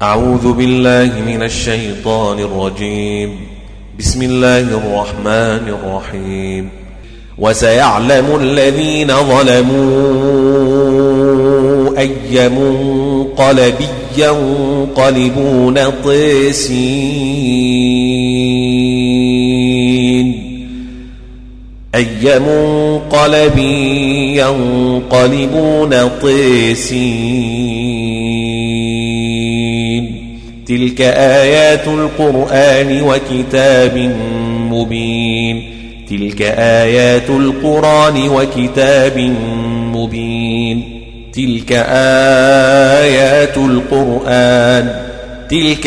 أعوذ بالله من الشيطان الرجيم. بسم الله الرحمن الرحيم. وسيعلم الذين ظلموا أي منقلب ينقلبون أي منقلب ينقلبون تلك آيات القرآن وكتاب مبين. تلك آيات القرآن وكتاب مبين. تلك آيات القرآن. تلك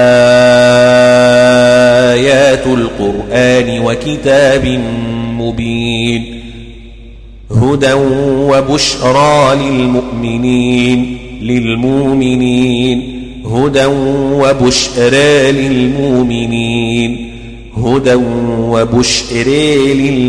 آيات القرآن وكتاب مبين. هدى وبشرى للمؤمنين. هدى وبشرى للمؤمنين. هدى وبشرى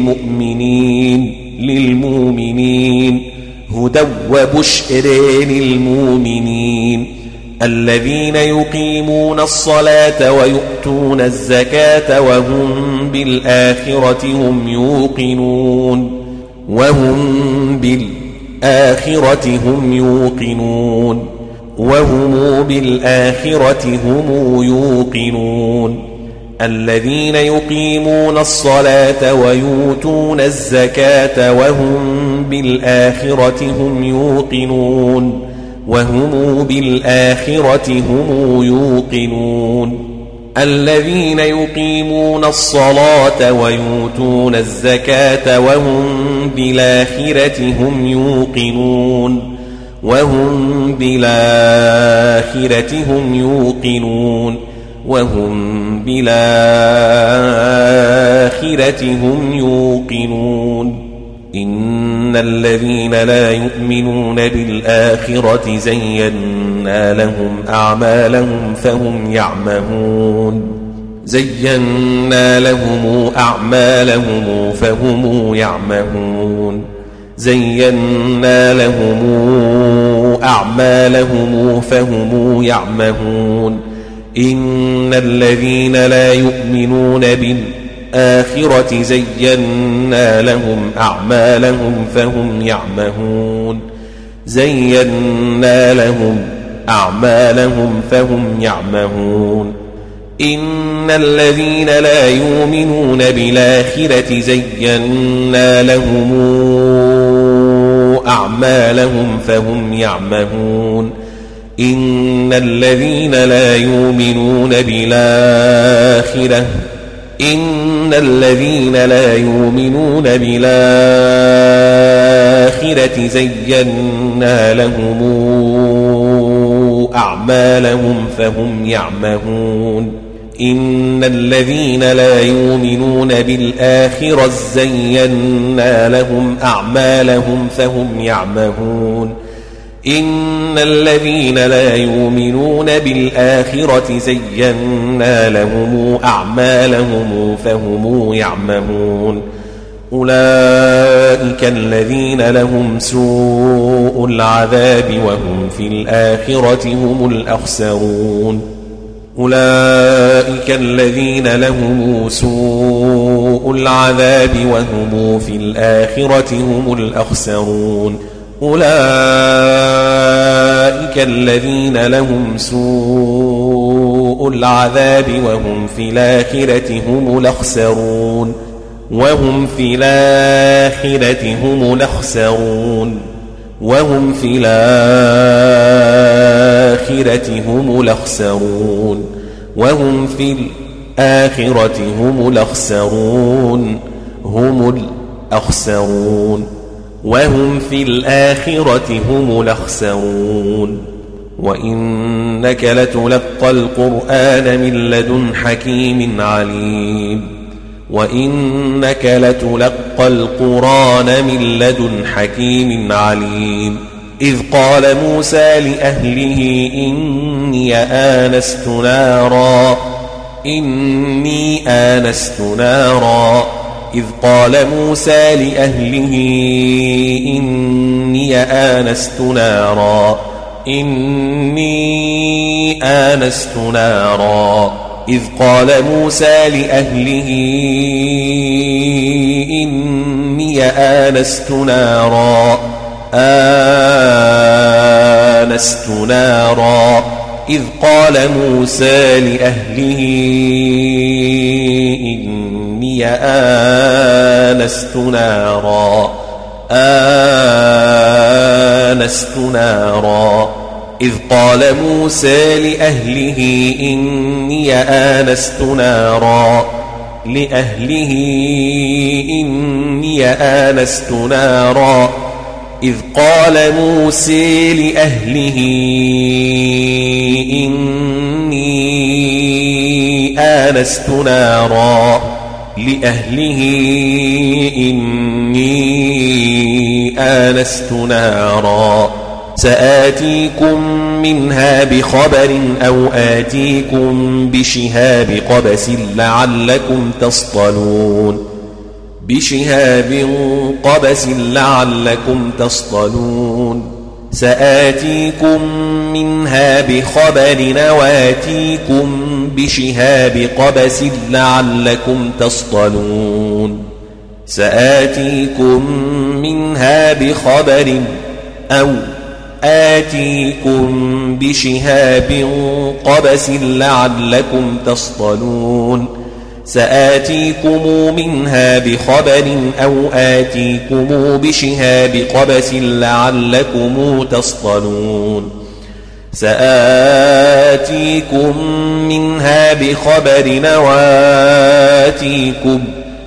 للمؤمنين. هدى وبشرى للمؤمنين. الذين يقيمون الصلاة ويؤتون الزكاة وهم بالآخرة هم يوقنون. وهم بالآخرة هم يوقنون. الذين يقيمون الصلاة ويؤتون الزكاة وهم بالآخرة هم يوقنون. وهم بالآخرة هم يوقنون. الذين يقيمون الصلاة ويؤتون الزكاة وهم بالآخرة هم يوقنون. وهم بالآخرة هم يوقنون. وهم بالآخرة هم يوقنون. إن الذين لا يؤمنون بالآخرة زينا لهم أعمالهم فهم يعمهون. زينا لهم أعمالهم فهم يعمهون. زينا لهم أعمالهم فهم يعمهون. إن الذين لا يؤمنون بالآخرة زينا لهم أعمالهم فهم يعمهون. زينا لهم أعمالهم فهم يعمهون. إن الذين لا يؤمنون بالآخرة زينا لهم أعمالهم فهم يعمهون. إن الذين لا يؤمنون بالآخرة إن الذين لا يؤمنون بالآخرة زينا لهم أعمالهم فهم يعمهون. إن الذين لا يؤمنون بالآخرة زينا لهم أعمالهم فهم يعمهون. إن الذين لا يؤمنون بالآخرة زينا لهم أعمالهم فهم يعمهون. أولئك الذين لهم سوء العذاب وهم في الآخرة هم الأخسرون. أولئك الذين لهم سوء العذاب وهم في الآخرة هم الأخسرون. أولئك الذين لهم سوء العذاب وهم في الآخرة هم الأخسرون. وهم في الآخرة هم الأخسرون. وهم في الآخرة هم الأخسرون. وهم في الآخرة هم الأخسرون. هم الأخسرون. وهم في الآخرة هم الأخسرون. وإنك لتلقى القرآن من لدن حكيم عليم. وإنك لتلقى القرآن من لدن حكيم عليم. إذ قال موسى لأهله إني آنست نارا. إذ قال موسى لأهله إني آنست نارا إني آنست نارا إذ قال موسى لأهله إني آنست نارا إذ قال موسى لأهله إني آنست نارا إذ قال موسى لأهله إني آنست نارا إذ قال موسى لأهله إني آنست نارا سآتيكم منها بخبر أو آتيكم بشهاب قبس لعلكم تصطلون سآتيكم منها بخبر أو آتيكم بشهاب قبس لعلكم تصطلون سآتيكم منها بخبر أو آتيكم بشهاب قبس لعلكم تصطلون سآتيكم منها بخبر أو آتيكم بشهاب قبس لعلكم تصطلون سآتيكم منها بخبر أو آتيكم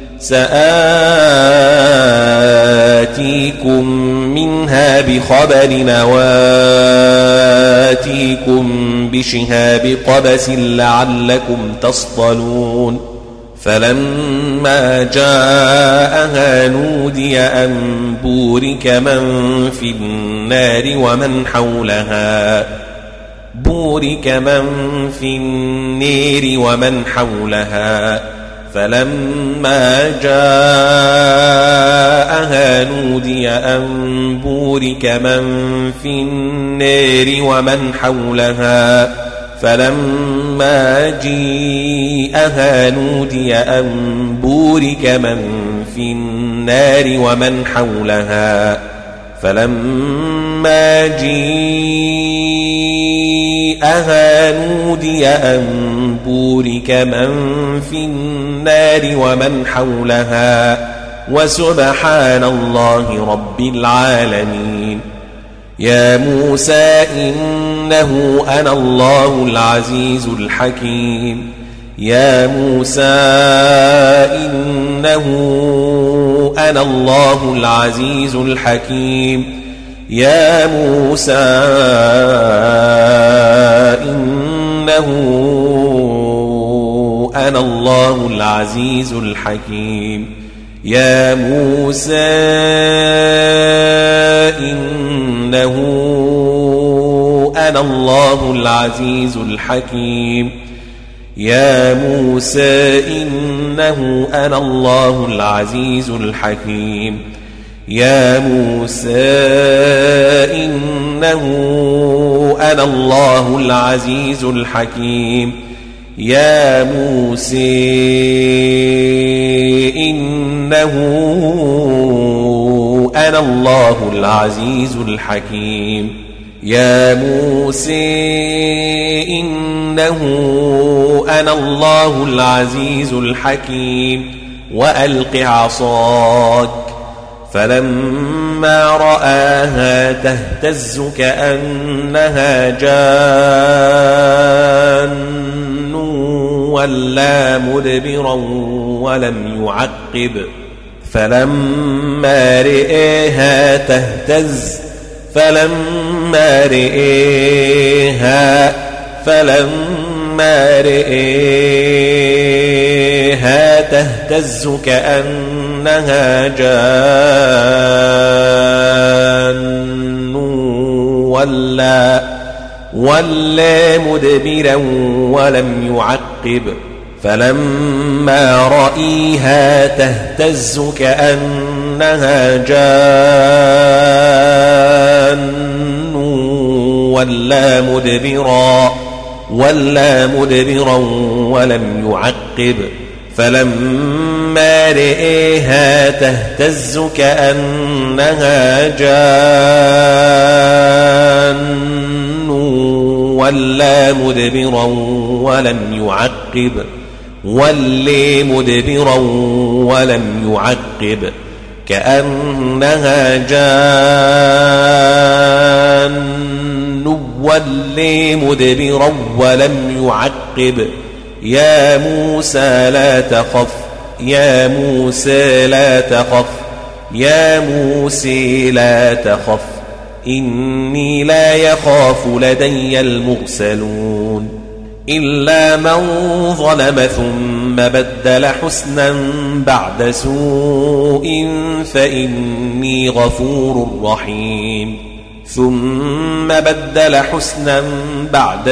بشهاب قبس لعلكم تصطلون فلما جاءها نودي أن بورك من في النار ومن حولها فلما جاءها نودي أن بورك من في النار ومن حولها فلما جاءها نودي أن بورك من في النار ومن حولها فلما جاءها نودي أن بورك من في النار ومن حولها وسبحان الله رب العالمين يا موسى إنه أنا الله العزيز الحكيم يا موسى إنه أنا الله العزيز الحكيم يا موسى إنه أنا الله العزيز الحكيم يا موسى إنه أنا الله العزيز الحكيم يا موسى إنه أنا الله العزيز الحكيم يا موسى إنه أنا الله العزيز الحكيم يا موسى إنه أنا الله العزيز الحكيم يا موسى إنه أنا الله العزيز الحكيم وألق عصاك فلما رآها تهتز كأنها جان ولا مدبرا ولم يعقب فلما رآها تهتز كأنها جان ولا مدبرا ولم يعقب فلما رأيها تهتز كأنها جان ولا مدبرا ولم يعقب فلما رئيها تهتز كأنها جان ولا مدبرا ولم يعقب كأنها جان ولا مدبرا ولم يعقب يا موسى لا تخف إني لا يخاف لدي المرسلون إلا من ظلم ثم بدل حسنا بعد سوء فإني غفور رحيم ثم بدل حسنا بعد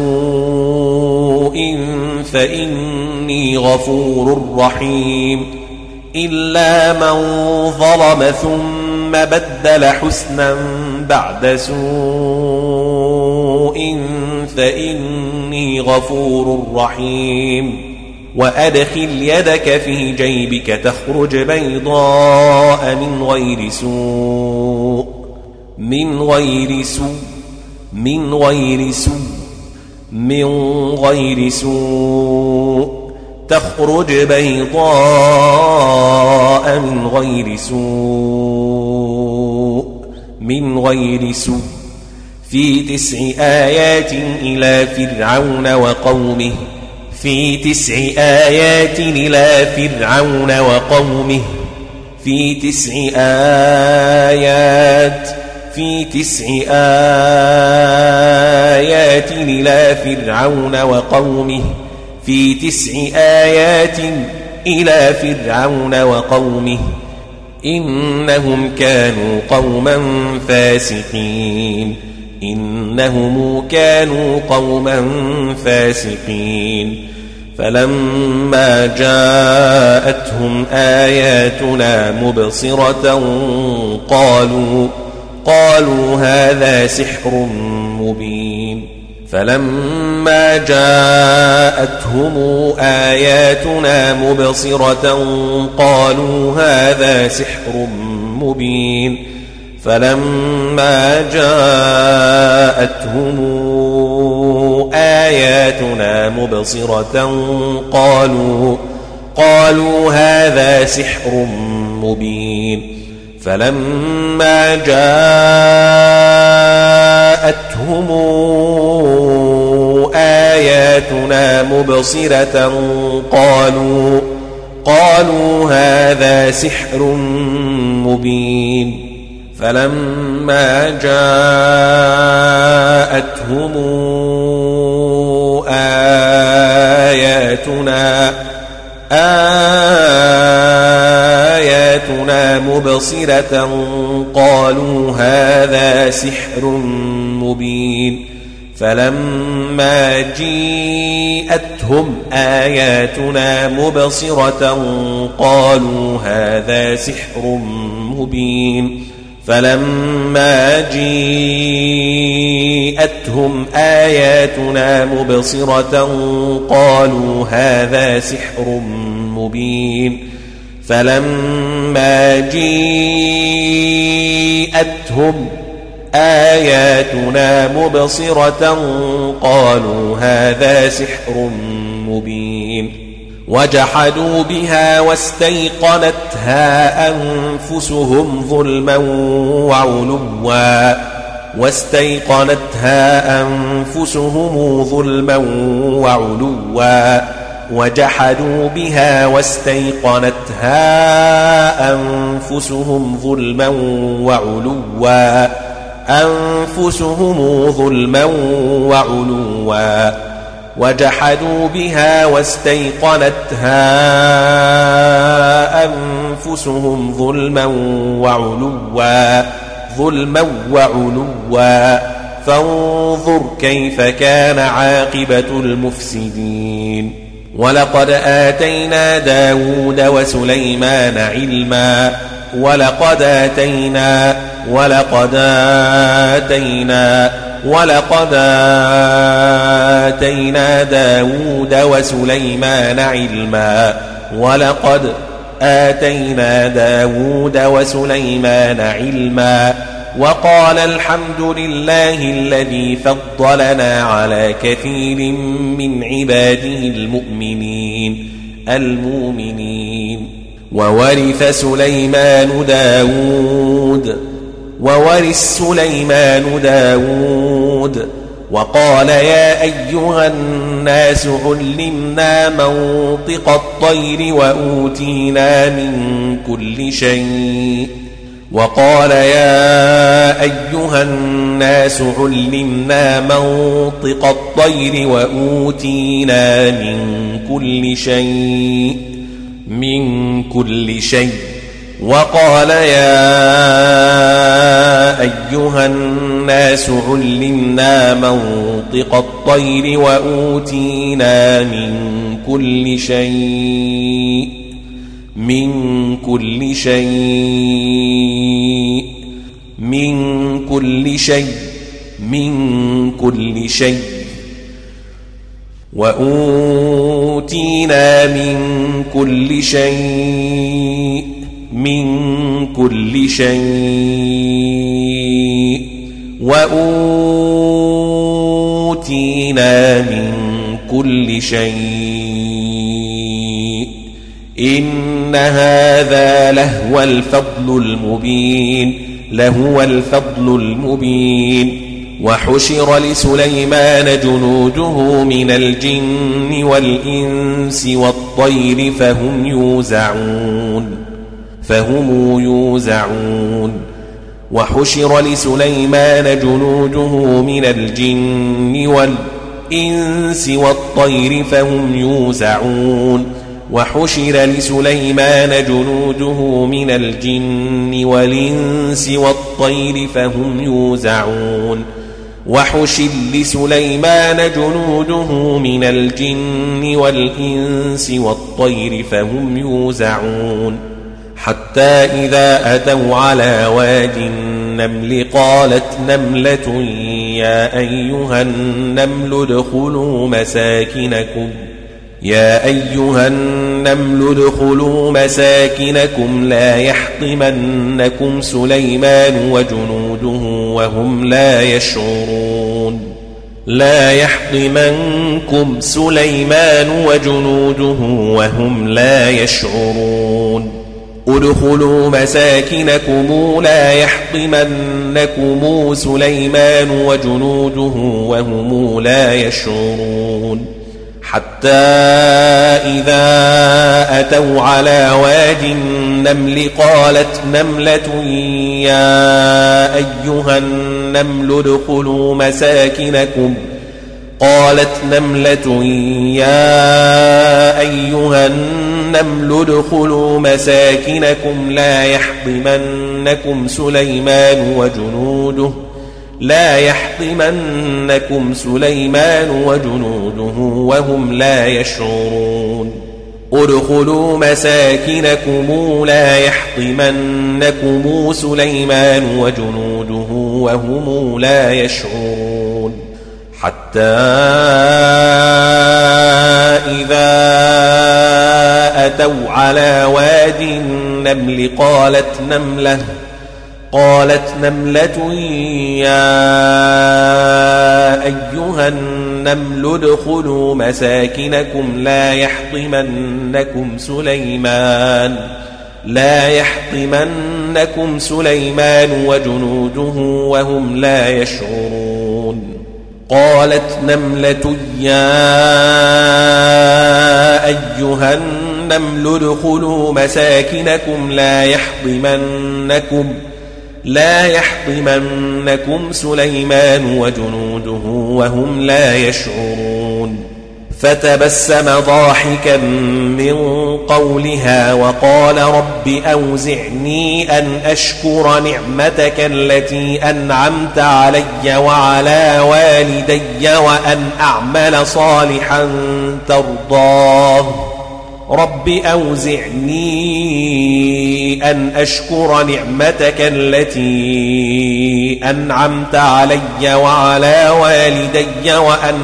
سوء فإني غفور رحيم إلا من ظلم ثم بدل حسنا بعد سوء فإني غفور رحيم وأدخل يدك في جيبك تخرج بيضاء من غير سوء تخرج بيضاء من غير سوء في 9 آيات إلى فرعون وقومه في 9 آيات إلى فرعون وقومه إنهم كانوا قوما فاسقين فلما جاءتهم آياتنا مبصرة قالوا هذا سحر مبين فلما جاءتهم آياتنا مبصرة قالوا هذا سحر مبين فلما جاءتهم آياتنا مبصرة قالوا هذا سحر مبين فلما جاءتهم آياتنا مبصرة قالوا هذا سحر مبين فلما جاءتهم آياتنا مبصرة قالوا هذا سحر مبين فلما جاءتهم آياتنا مبصرة قالوا هذا سحر مبين فلما جاءتهم آياتنا مبصرة قالوا هذا سحر مبين فلما جاءتهم آياتنا مبصرة قالوا هذا سحر مبين وجحدوا بها واستيقنتها أنفسهم ظلما وعلوا وجحدوا بها واستيقنتها أنفسهم ظلما وعلوا وجحدوا بها واستيقنتها أنفسهم ظلما وعلوا فانظر كيف كان عاقبة المفسدين ولقد آتينا داود وسليمان علما ولقد آتينا داود وسليمان علما وقال الحمد لله الذي فضلنا على كثير من عباده المؤمنين وورث سليمان داود وقال يا أيها الناس علمنا منطق الطير وأوتينا من كل شيء وقال يا أيها الناس علمنا منطق الطير وأوتينا من كل شيء إن هذا لهو الفضل المبين وحشر لسليمان جنوده من الجن والإنس والطير فهم يوزعون وحشر لسليمان جنوده من الجن والإنس والطير فهم يوزعون وحشر لسليمان جنوده من الجن والإنس والطير فهم يوزعون وحشر لسليمان جنوده من الجن والإنس والطير فهم يوزعون حتى إذا أتوا على واد النمل قالت نملة يا أيها النمل ادخلوا مساكنكم لا يحطمنكم سليمان وجنوده وهم لا يشعرون ادخلوا مساكنكم لا يحطمنكم سليمان وجنوده وهم لا يشعرون حتى إذا أتوا على واد النمل قالت نملة يا أيها النمل ادخلوا مساكنكم لا يحطمنكم سليمان وجنوده وهم لا يشعرون ادخلوا مساكنكم لا يحطمنكم سليمان وجنوده وهم لا يشعرون حتى إذا أتوا على واد النمل قالت نملة يا أيها النمل ادخلوا مساكنكم لا يحطمنكم سليمان وجنوده وهم لا يشعرون قالت نملة يا أيها النمل ادخلوا مساكنكم لا يحطمنكم سليمان وجنوده وهم لا يشعرون فتبسم ضاحكا من قولها وقال رب أوزعني أن أشكر نعمتك التي أنعمت علي وعلى والدي وأن أعمل صالحا ترضاه رب أوزعني أن أشكر نعمتك التي أنعمت علي وعلى والدي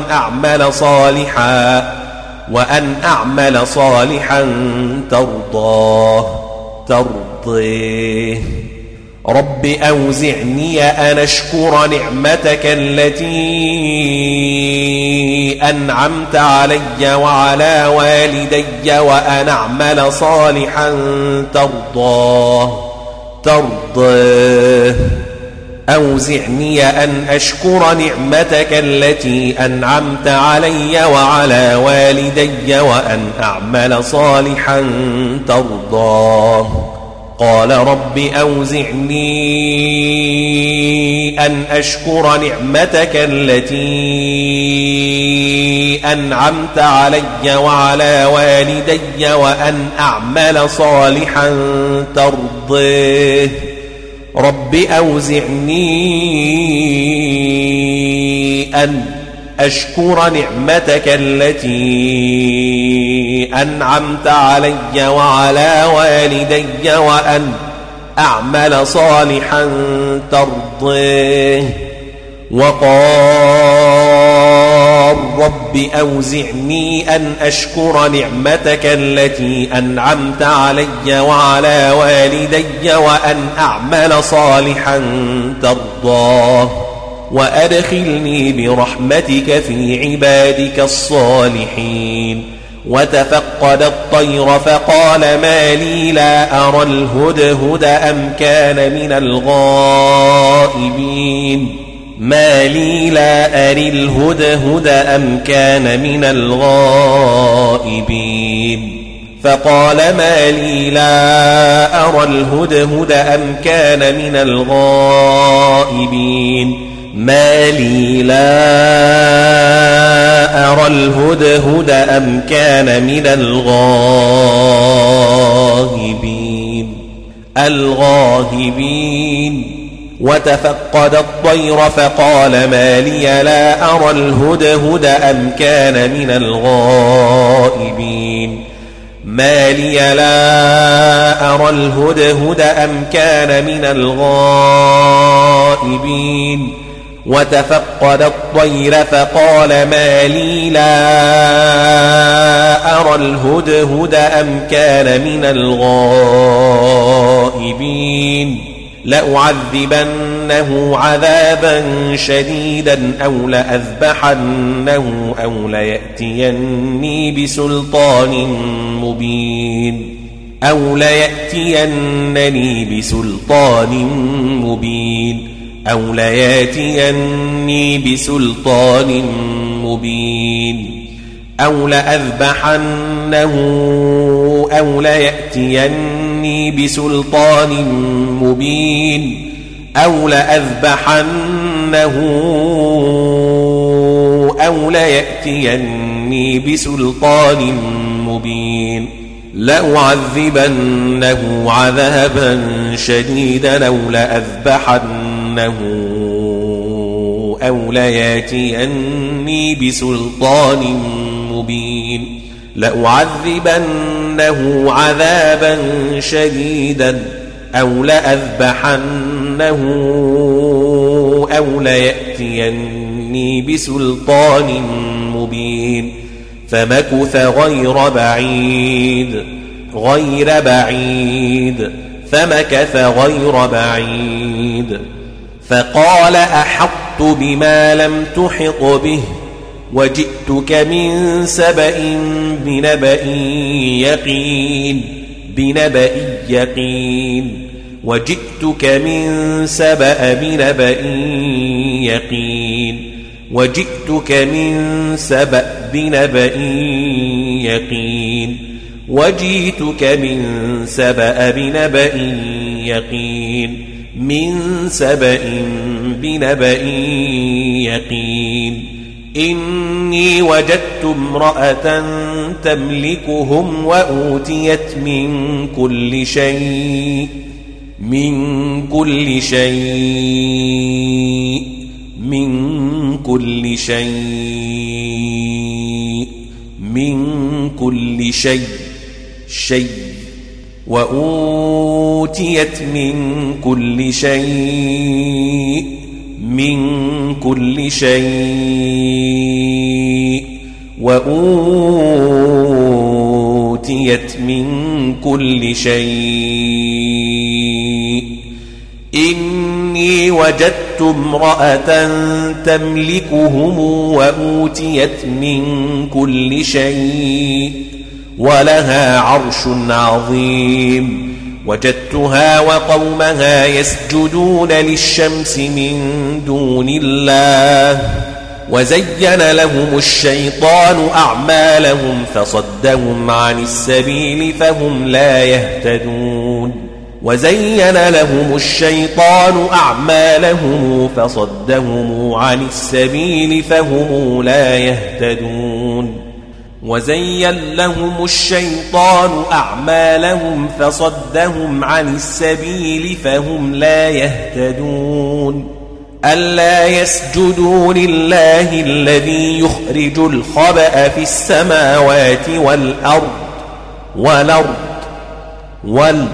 وأن أعمل صالحا ترضيه. رب أوزعني أن أشكر نعمتك التي أنعمت علي وعلى والدي وأن أعمل صالحا ترضيه. أوزعني أن أشكر نعمتك التي أنعمت علي وعلى والدي وأن أعمل صالحا ترضاه. قال رب أوزعني أن أشكر نعمتك التي أنعمت علي وعلى والدي وأن أعمل صالحا ترضيه. رب أوزعني أن أشكر نعمتك التي أنعمت علي وعلى والدي وأن أعمل صالحا ترضيه. وقال رب أوزعني أن أشكر نعمتك التي أنعمت علي وعلى والدي وأن أعمل صالحا ترضاه وأدخلني برحمتك في عبادك الصالحين. وتفقد الطير فقال ما لي لا أرى الهدهد أم كان من الغائبين. ما لي لا أري الهدهد أم كان من الغائبين. فقال ما لي لا أرى الهدهد أم كان من الغائبين. ما لي لا أرى الهدهد أم كان من الغائبين. وتفقد الطير فقال ما لي لا أرى الهدهد أم كان من الغائبين. ما لي لا أرى الهدهد أم كان من الغائبين. وتفقد الطير فقال ما لي لا أرى الهدهد أم كان من الغائبين. لأعذبنه عذابا شديدا أو لأذبحنه أو ليأتيني بسلطان مبين أو لأذبحنه أو ليأتيني بسلطان مبين أو لأذبحنه أو ليأتيني بسلطان مبين. لأعذبنه عذابا شديدا أو لأذبحنه أو ليأتيني بسلطان مبين. لأعذبنه عذابا شديدا أو لأذبحنه أو ليأتيني بسلطان مبين. فمكث غير بعيد فقال أحطت بما لم تحط به وجئتك من سبأ بنبأ يقين وجئتك من سبأ بنبأ يقين وجئتك من سبأ بنبأ يقين وجئتك من سبأ بنبأ يقين من سبأ بنبأ يقين. إني وجدت امرأة تملكهم وأوتيت من كل شيء شيء وأوتيت من كل شيء وأوتيت من كل شيء إني وجدت امرأة تملكهم وأوتيت من كل شيء ولها عرش عظيم وجدتها وقومها يسجدون للشمس من دون الله وزين لهم الشيطان أعمالهم فصدهم عن السبيل فهم لا يهتدون وزين لهم الشيطان أعمالهم فصدهم عن السبيل فهم لا يهتدون وزين لهم الشيطان أعمالهم فصدهم عن السبيل فهم لا يهتدون ألا يسجدوا لله الذي يخرج الخبأ في السماوات والأرض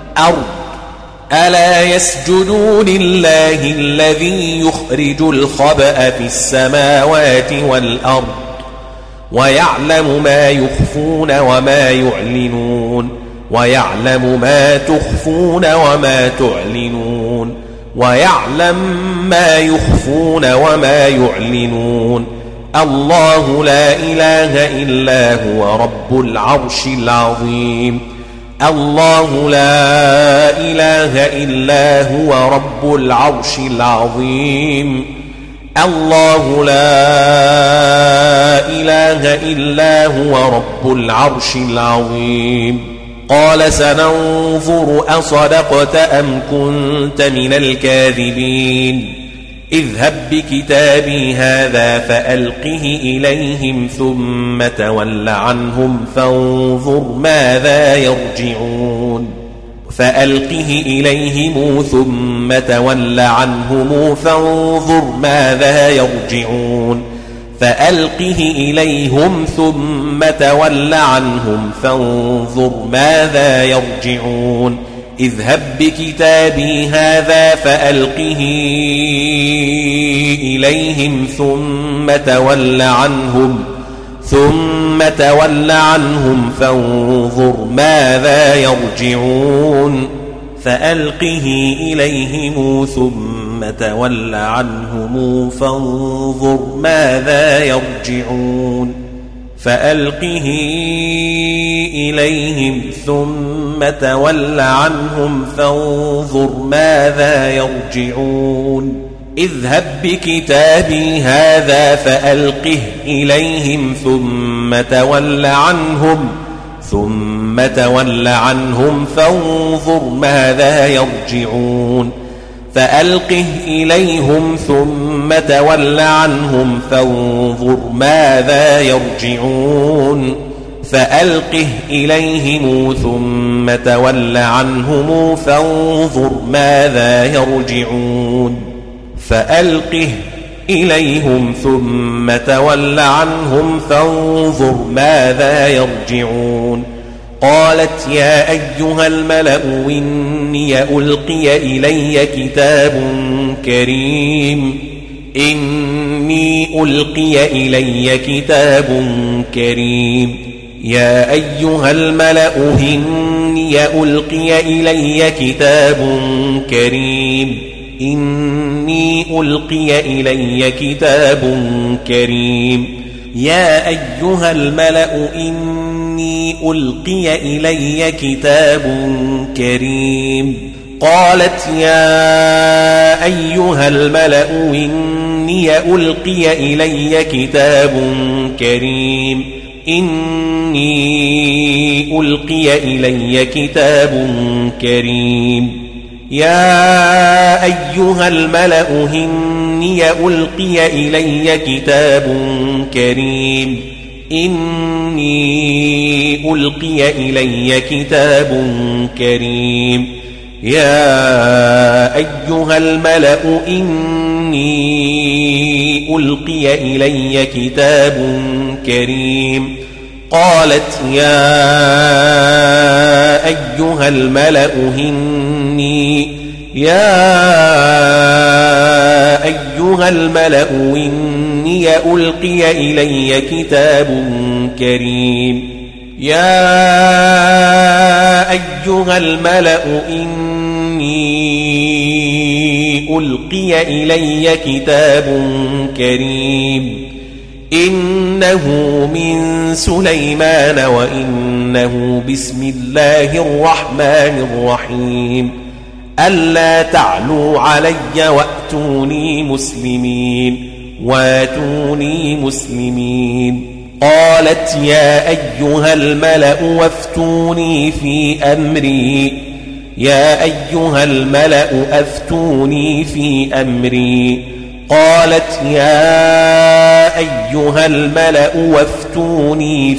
ألا يسجدوا لله الذي يخرج الخبأ في السماوات والأرض ويعلم ما يخفون وما يعلنون ويعلم ما تخفون وما تعلنون ويعلم ما يخفون وما يعلنون الله لا إله إلا هو رب العرش العظيم الله لا إله إلا هو رب العرش العظيم الله لا إله إلا هو رب العرش العظيم قال سننظر أصدقت أم كنت من الكاذبين اذهب بكتابي هذا فألقه إليهم ثم تول عنهم فانظر ماذا يرجعون فألقه إليهم ثم تول عنهم فانظر ماذا يرجعون فألقه إليهم ثم تول عنهم فانظر ماذا يرجعون اذهب بكتابي هذا فألقه إليهم ثم تول عنهم فانظر ماذا يرجعون فألقه إليهم ثم تول عنهم فانظر ماذا يرجعون فألقه إليهم ثم تول عنهم فانظر ماذا يرجعون اذهب بكتابي هذا فألقه إليهم ثم تول عنهم فانظر ماذا يرجعون فألقه إليهم ثم تول عنهم فانظر ماذا يرجعون فألقه إليهم ثم تول عنهم فانظر ماذا يرجعون فألقه إليهم ثم تول عنهم فانظر ماذا يرجعون قالت يا أيها الملأ إني ألقي إلي كتاب كريم يا أيها الملأ إني ألقي إلي كتاب كريم إني ألقي إلي كتاب كريم يا أيها الملأ إني ألقي إلي كتاب كريم قالت يا أيها الملأ إني ألقي إلي كتاب كريم إني ألقي إلي كتاب كريم يا أيها الملأ إني ألقي إلي كتاب كريم إني ألقي إلي كتاب كريم يا أيها الملأ إني ألقي إلي كتاب كريم قالت يا أيها الملأ إني ألقي إلي كتاب كريم إنه من سليمان وإنه بسم الله الرحمن الرحيم ألا تعلوا علي واتوني مسلمين قالت يا أيها الملأ أفتوني في أمري قالت يا أيها الملأ وافتوني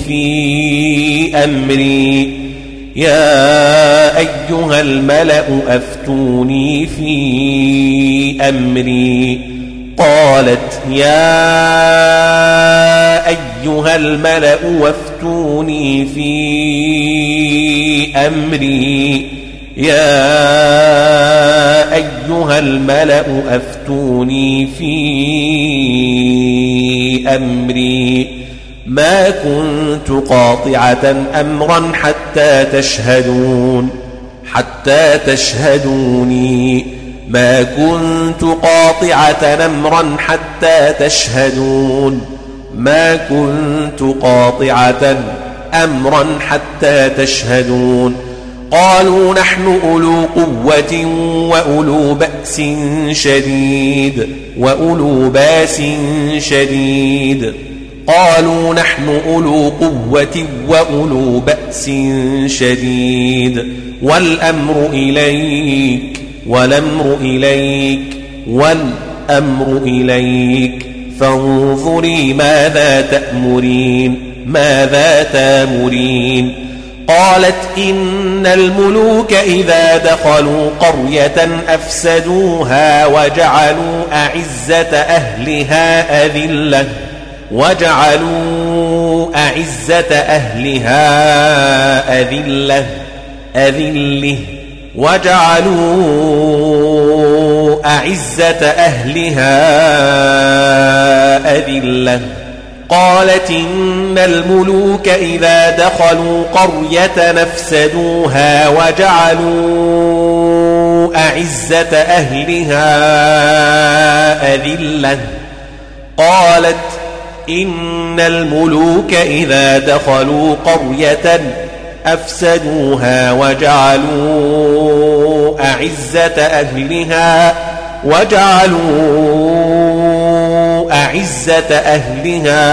في أمري قالت يا أيها الملأ وافتوني في أمري ما كنت قاطعة أمرا حتى تشهدوني ما كنت قاطعة أمرا حتى تشهدون قالوا نحن أولو قوة وأولو بأس شديد والأمر إليك فانظري ماذا تأمرين قالت إن الملوك إذا دخلوا قرية أفسدوها وجعلوا أعزة أهلها أذلة قالت إن الملوك إذا دخلوا قرية نفسدوها وجعلوا أعزة أهلها أذلة قالت إن الملوك إذا دخلوا قرية أفسدوها وجعلوا أعزة أهلها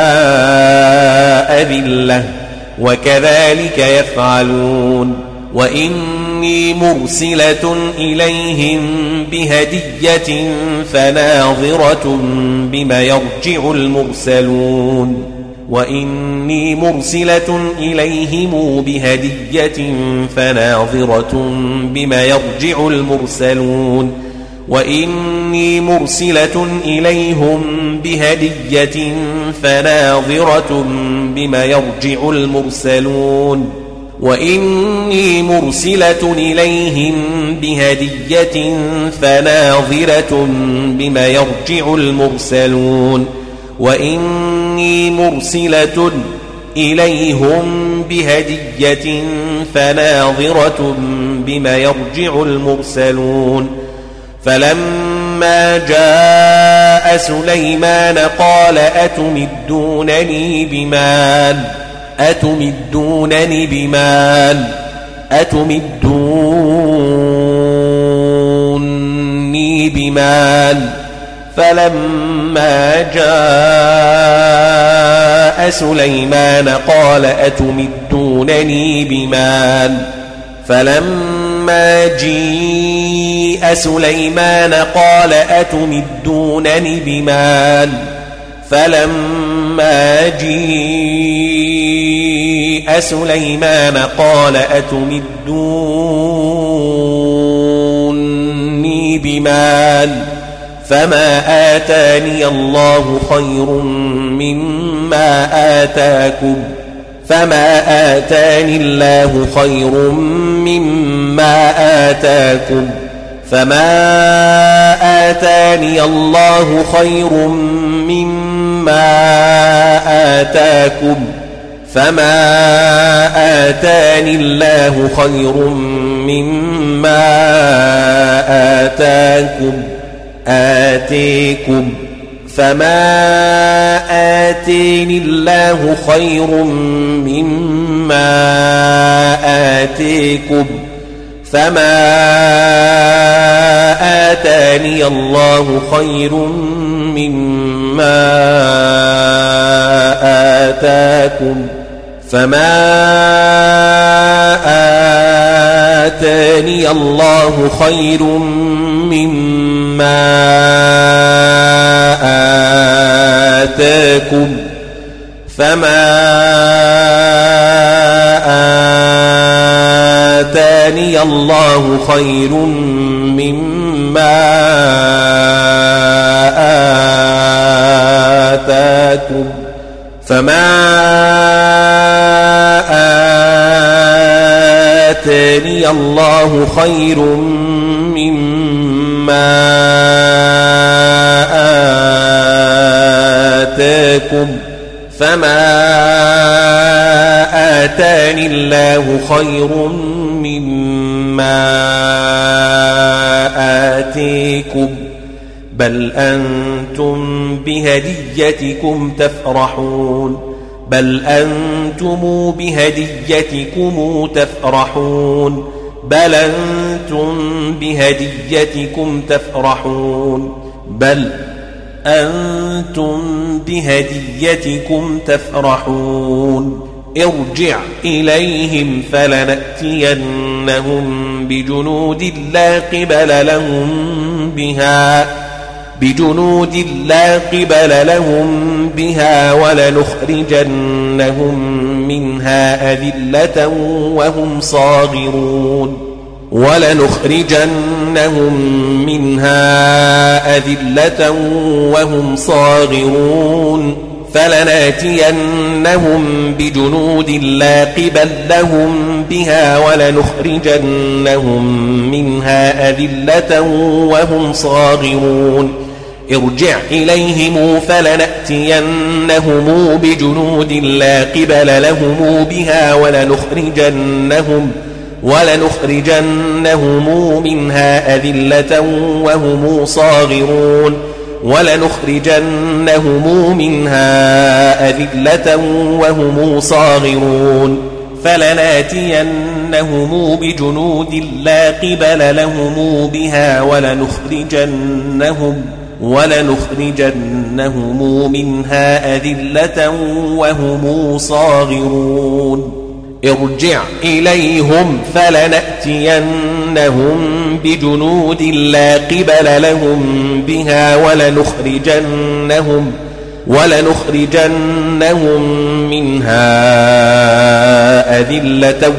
أذلة وكذلك يفعلون وإني مرسلة إليهم بهدية فناظرة بما يرجع المرسلون فلما جاء سليمان قال أتمدونني بمال فلما جاء سليمان قال أتمدونني بمال فلما جيء سليمان قال أتمدونني بمال فلما جيء سليمان قال أتمدوني بمال فما آتاني الله خير مما آتاكم فما آتاني الله خير مما آتاكم فما آتاني الله خير مما آتاكم فما آتاني الله خير مما آتيكم فما آتاني الله خير مما آتيكم فما آتاني الله خير مما آتاكم فما آتاني الله خير مما آتاكم فما آتاني الله خير مما آتاكم فما آتاني الله خير مما آتاكم فما آتاني الله خير مما آتيكم بل أنتم بهديتكم تفرحون بل أنتم بهديتكم تفرحون بل أنتم بهديتكم تفرحون بل أنتم بهديتكم تفرحون ارجع إليهم فلنأتينهم بجنود لا قبل لهم بها ولنخرجنهم منها أذلة وهم صاغرون فلناتينهم بجنود لا قبل لهم بها ولنخرجنهم منها أذلة وهم صاغرون ارجع إليهم فلنأتينهم بجنود لا قبل لهم بها ولنخرجنهم منها أذلة وهم صاغرون فلناتينهم بجنود لا قبل لهم بها ولنخرجنهم منها أذلة وهم صاغرون ارجع إليهم فلنأتينهم بجنود لا قبل لهم بها ولنخرجنهم منها أذلة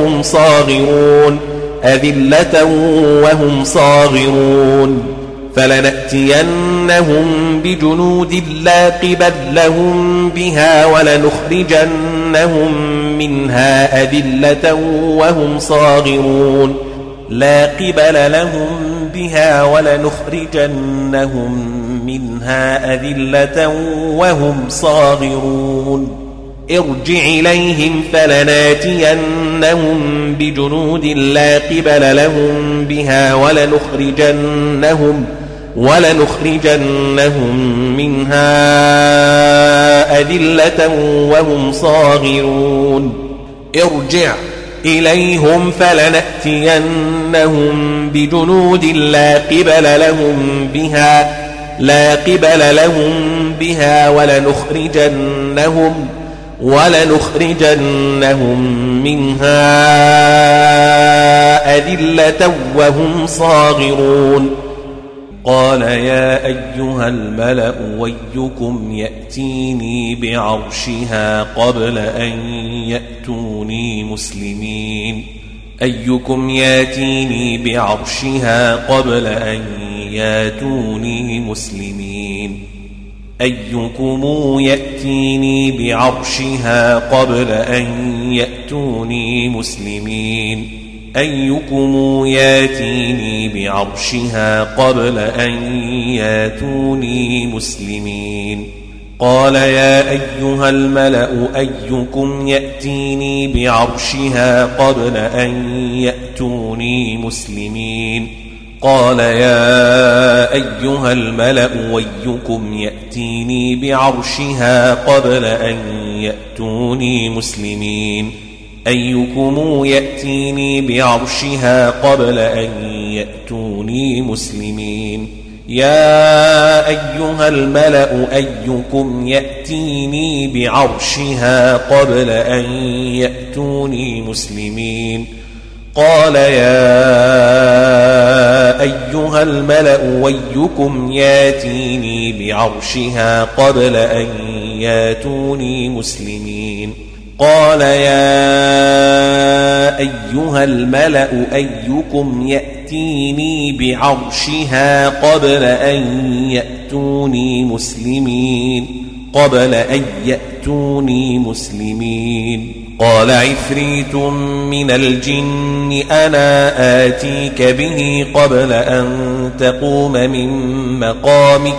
وهم صاغرون فلنأتينهم بجنود لا قبل لهم بها ولنخرجنهم منها أذلة وهم صاغرون لا قبل لهم بها ولنخرجنهم منها أذلة وهم صاغرون ارجع إليهم فلناتينهم بجنود لا قبل لهم بها ولنخرجنهم منها أذلة وهم صاغرون ارجع إليهم فلنأتينهم بجنود لا قبل لهم بها ولنخرجنهم منها أذلة وهم صاغرون قال يا أيها الملأ أيكم يأتيني بعرشها قبل أن ياتوني مسلمين أيكم يأتيني بعرشها قبل أن يأتوني مسلمين أيكم يأتيني بعرشها قبل أن يأتوني مسلمين قال يا أيها الملأ أيكم يأتيني بعرشها قبل أن يأتوني مسلمين قال يا أيها الملأ أيكم يأتيني بعرشها قبل أن يأتوني مسلمين أيكم يأتيني بعرشها قبل أن يأتوني مسلمين يا أيها الملأ أيكم يأتيني بعرشها قبل أن يأتوني مسلمين قال يا أيها الملأ أيكم يأتيني بعرشها قبل أن يأتوني مسلمين قال يا أيها الملأ أيكم يأتيني بعرشها قبل أن يأتوني مسلمين قال عفريت من الجن أنا آتيك به قبل أن تقوم من مقامك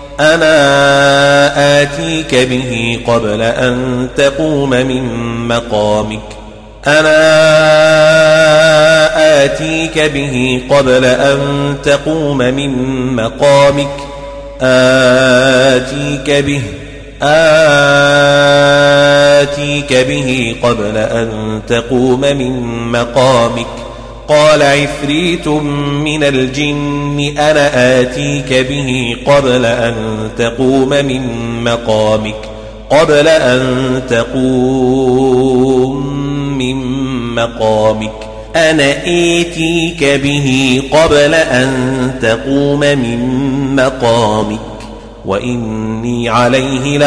قال عفريت من الجن أنا آتيك به قبل أن تقوم من مقامك أنا آتيك به قبل أن تقوم من مقامك وإني عليه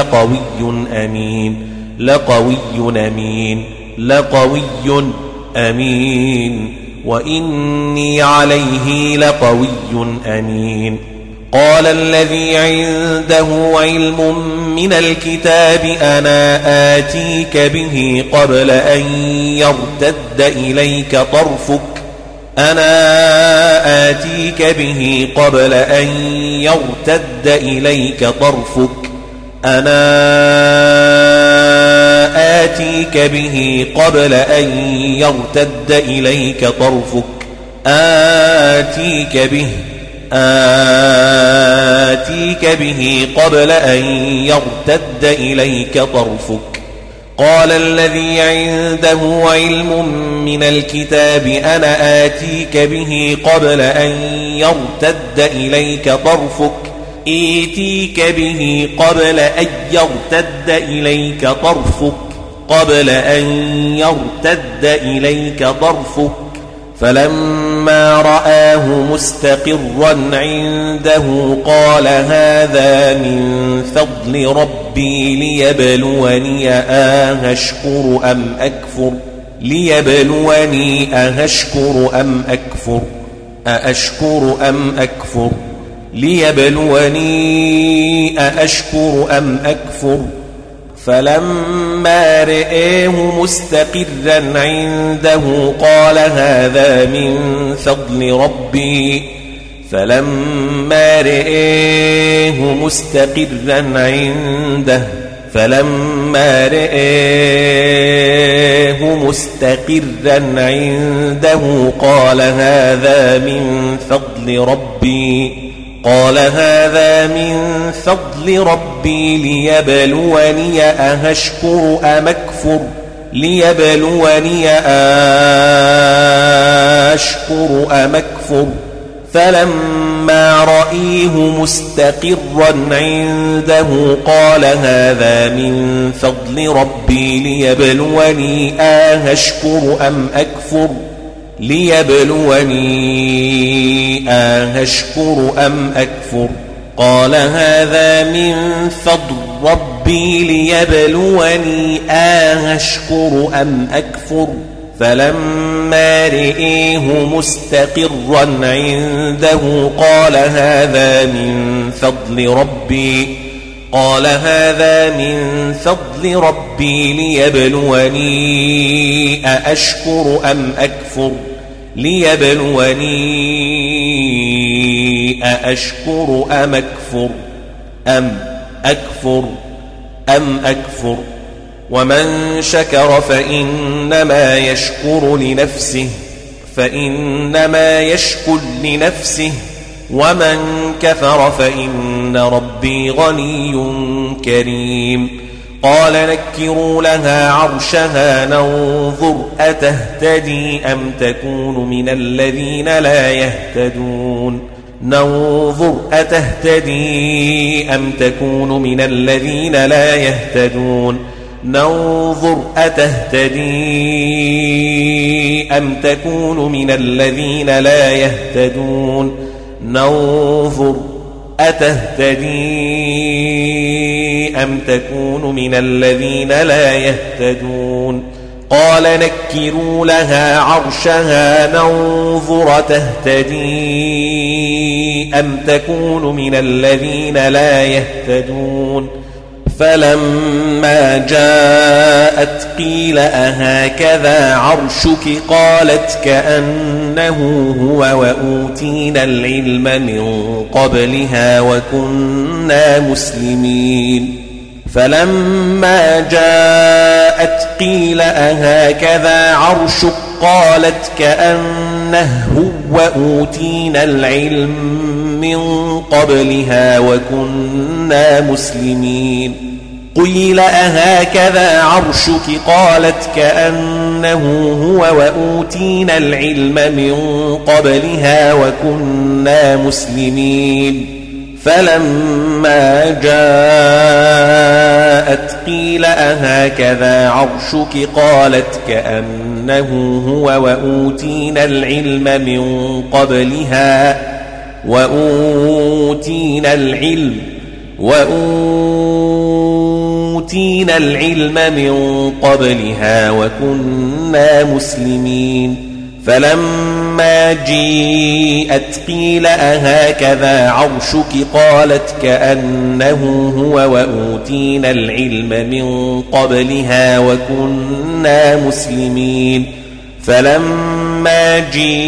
لقوي أمين قال الذي عنده علم من الكتاب أنا آتيك به قبل أن يرتد إليك طرفك قال الذي عنده علم من الكتاب أنا آتيك به قبل أن يرتد إليك طرفك ائتيك به قبل أن يرتد إليك طرفك فلما رآه مستقرا عنده قال هذا من فضل ربي ليبلوني أأشكر أم أكفر فلما رآه مستقرا عنده قال هذا من فضل ربي قال هذا من فضل ربي ليبلوني أأشكر أم أكفر فلما رأيه مستقرا عنده قال هذا من فضل ربي ليبلوني أأشكر أم أكفر قال هذا من فضل ربي ليبلوني أأشكر أم أكفر فلما رأيه مستقرا عنده قال هذا من فضل ربي قال هذا من فضل ربي ليبلوني أأشكر أم أكفر أأشكر أم أكفر ومن شكر فإنما يشكر لنفسه ومن كفر فإن ربي غني كريم قال نكروا لها عرشها ننظر أتهتدي أم تكون من الذين لا يهتدون ننظر أتهتدي أم تكون من الذين لا يهتدون قال نكروا لها عرشها ننظر تهتدي أم تكون من الذين لا يهتدون فلما جاءت قيل أهكذا عرشك قالت كأنه هو وأوتينا العلم من قبلها وكنا مسلمين فلما جاءت قيل أهكذا عرشك قالت كأنه هو وأوتينا العلم من قبلها وكنا مسلمين قيل أهكذا عرشك قالت كأنه هو وأوتينا العلم من قبلها وكنا مسلمين فلما جاءت قيل أهكذا عرشك قالت كأنه هو وأوتينا العلم من قبلها وأوتينا العلم من قبلها وكنا مسلمين فلما جيءت قيل أهكذا عرشك قالت كأنه هو وأوتينا العلم من قبلها وكنا مسلمين فلما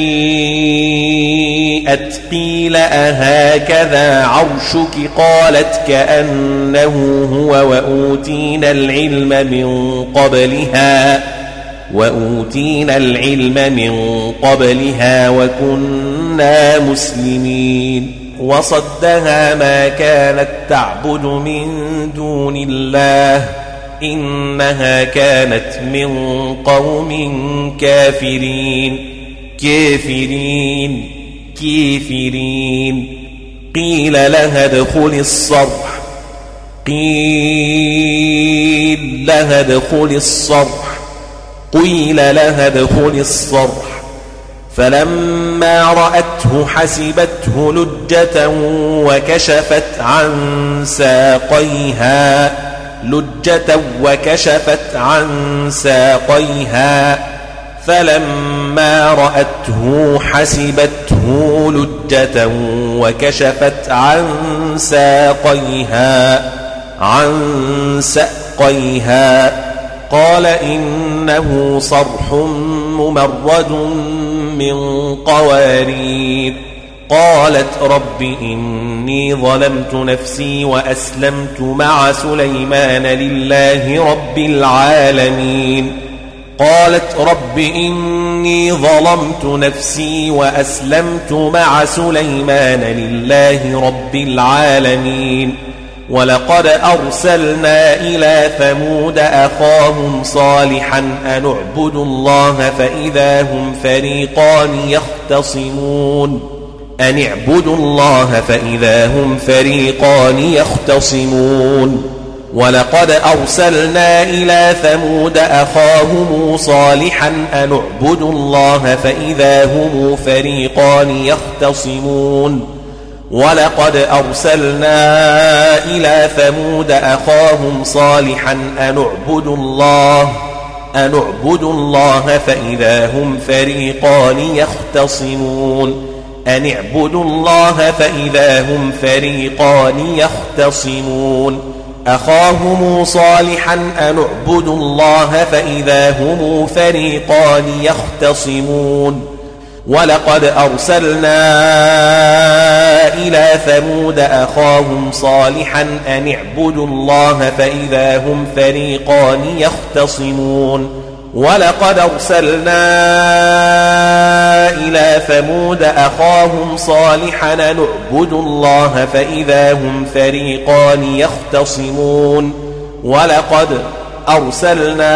جيءت قيل أهكذا عرشك قالت كأنه هو وأوتينا العلم من قبلها وكنا مسلمين وصدها ما كانت تعبد من دون الله إنها كانت من قوم كافرين قيل لها ادخل الصرح فلما رأته حسبته لجة وكشفت عن ساقيها فلما رأته حسبته لجة وكشفت عن ساقيها قال إنه صرح ممرد من قوارير قالت رب إني ظلمت نفسي وأسلمت مع سليمان لله رب العالمين ولقد أرسلنا إلى ثمود أخاهم صالحا أن اعبدوا الله فإذا هم فريقان يختصمون ولقد أرسلنا إلى ثمود أخاهم صالحا أن اعبدوا الله فإذا هم فريقان يختصمون ولقد أرسلنا إلى ثمود أخاهم صالحا أن اعبدوا الله فإذا هم فريقان يختصمون أخاهم صالحا أن اعبدوا الله فإذا هم فريقان يختصمون ولقد أرسلنا إلى ثمود أخاهم صالحا أن اعبدوا الله فإذا هم فريقان يختصمون ولقد أرسلنا إلى ثمود أخاهم صالحا أن اعبدوا الله فإذا هم فريقان يختصمون ولقد أرسلنا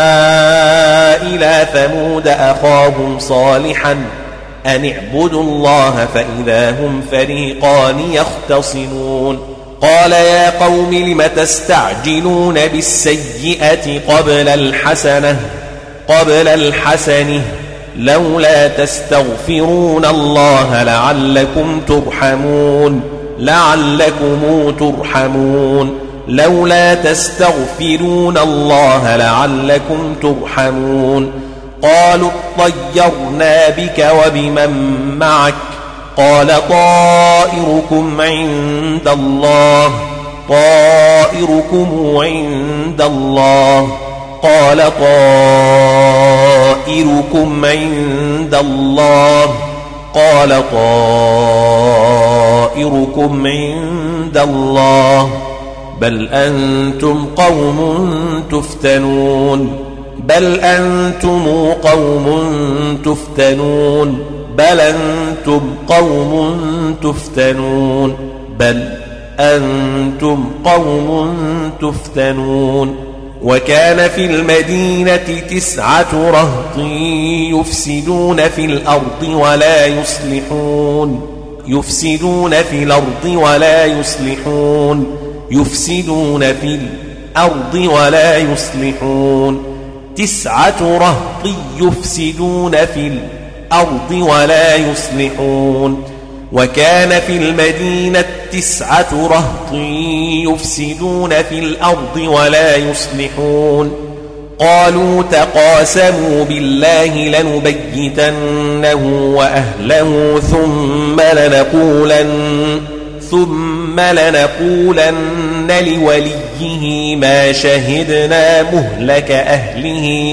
إلى ثمود أخاهم صالحا أن اعبدوا الله فإذا هم فريقان يختصمون قال يا قوم لم تستعجلون بالسيئة قبل الحسنة لولا تستغفرون الله لعلكم ترحمون لولا تستغفرون الله لعلكم ترحمون قالوا اطيرنا بك وبمن معك قال طائركم عند الله قال طائركم عند الله بل أنتم قوم تفتنون وكان في المدينة 9 رهط يفسدون في الأرض ولا يصلحون 9 رهط يفسدون في الأرض ولا يصلحون وكان في المدينة 9 رهط يفسدون في الأرض ولا يصلحون قالوا تقاسموا بالله لنبيتنه وأهله ثم لنقولن لوليه ما شهدنا مهلك أهله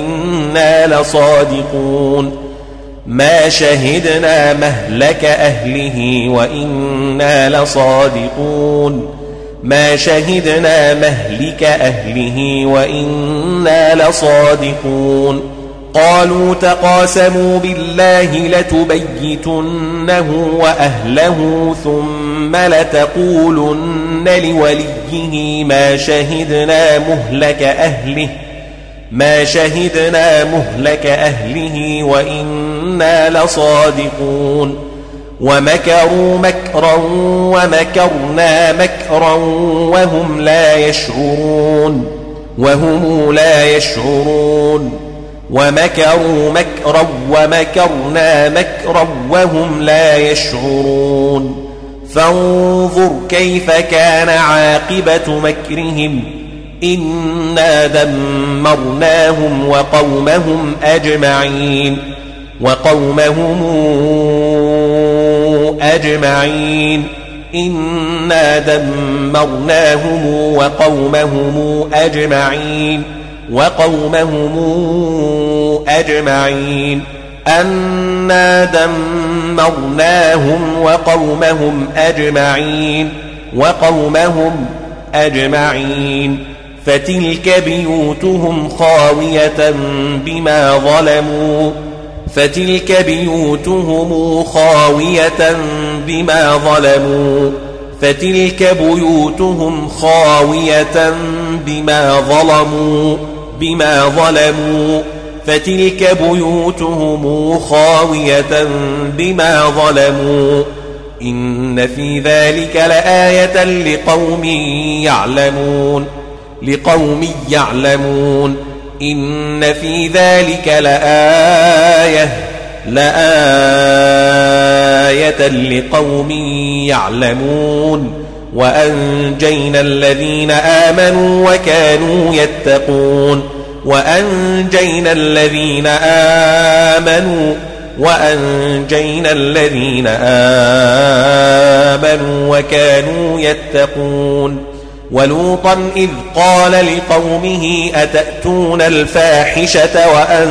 وإنا لصادقون قالوا تقاسموا بالله لتبيتنه وأهله ثم لتقولن لوليه ما شهدنا مهلك أهله وإنا لصادقون ومكروا مكرا ومكرنا مكرا وهم لا يشعرون ومكروا مكرا ومكرنا مكرا وهم لا يشعرون فانظر كيف كان عاقبة مكرهم إنا دمرناهم وقومهم أجمعين إنا دمرناهم وقومهم أجمعين أنا دمرناهم وقومهم أجمعين فتلك بيوتهم خاوية بما ظلموا إن في ذلك لآية لقوم يعلمون إن في ذلك لآية لقوم يعلمون وأنجينا الذين آمنوا وكانوا يتقون ولوطا إذ قال لقومه أتأتون الفاحشة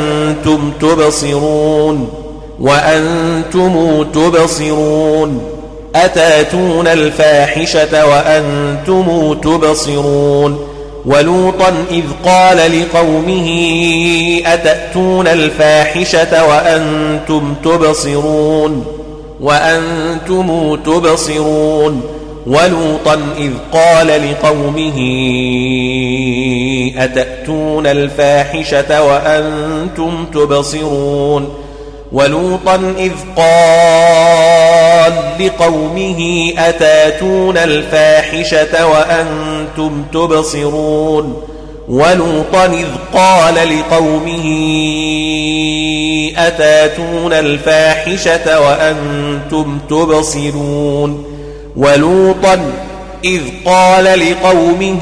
وأنتم تبصرون أتأتون الفاحشة وأنتم تبصرون ولوطا إذ قال لقومه أتأتون الفاحشة وأنتم تبصرون ولوطا إذ قال لقومه أتأتون الفاحشة وأنتم تبصرون ولوطا إذ قال لقومه أتأتون الفاحشة وأنتم تبصرون ولوطا إذ قال لقومه أتأتون الفاحشة وأنتم تبصرون ولوطا إذ قال لقومه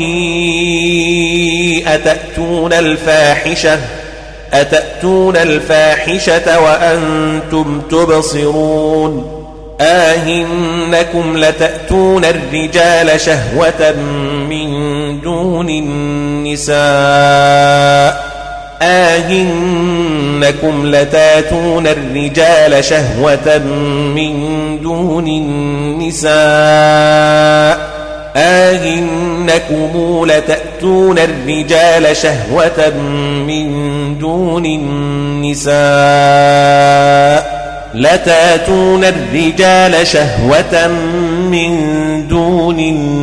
أتأتون الفاحشة وأنتم تبصرون آهنكم لتأتون الرجال شهوة من دون النساء آهنكم لتأتون الرجال شهوة من دون النساء آهنكم لتأتون الرجال شهوة من دون النساء لتأتون الرجال شهوة من دون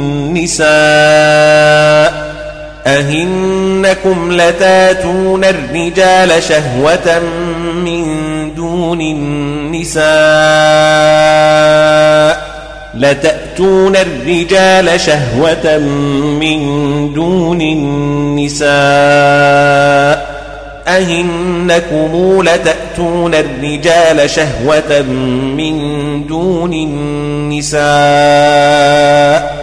النساء أهنكم لتأتون الرجال شهوة من دون النساء لتأتون الرجال شهوة من دون النساء أهنكم لتأتون الرجال شهوة من دون النساء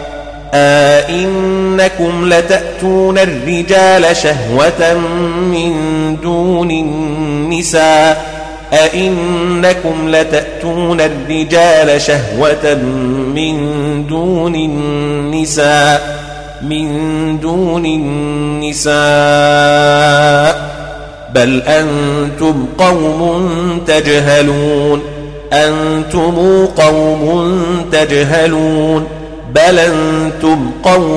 أئنكم لتأتون الرجال شهوة من دون النساء أئنكم لتأتون الرجال شهوة من دون النساء بل أنتم قوم تجهلون بل أنتم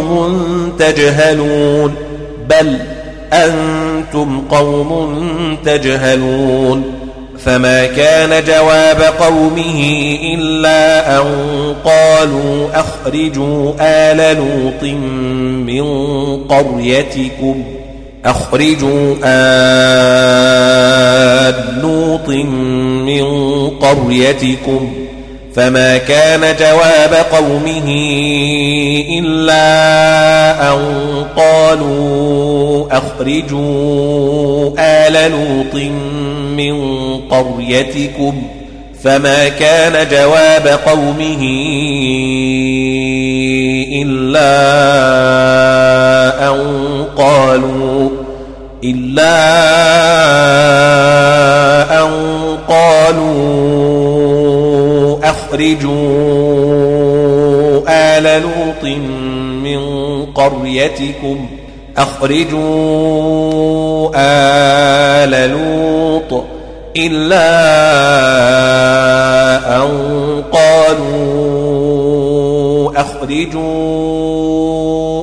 قوم تجهلون فما كان جواب قومه إلا أن قالوا أخرجوا آل لوط من قريتكم فما كان جواب قومه إلا أن قالوا أخرجوا آل لوط من قريتكم فما كان جواب قومه إلا أن قالوا أخرجوا آل لوط من قريتكم إلا أن قالوا أخرجوا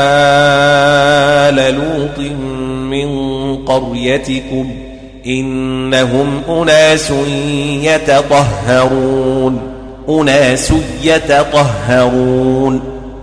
آل لوط من قريتكم إنهم أناس يتطهرون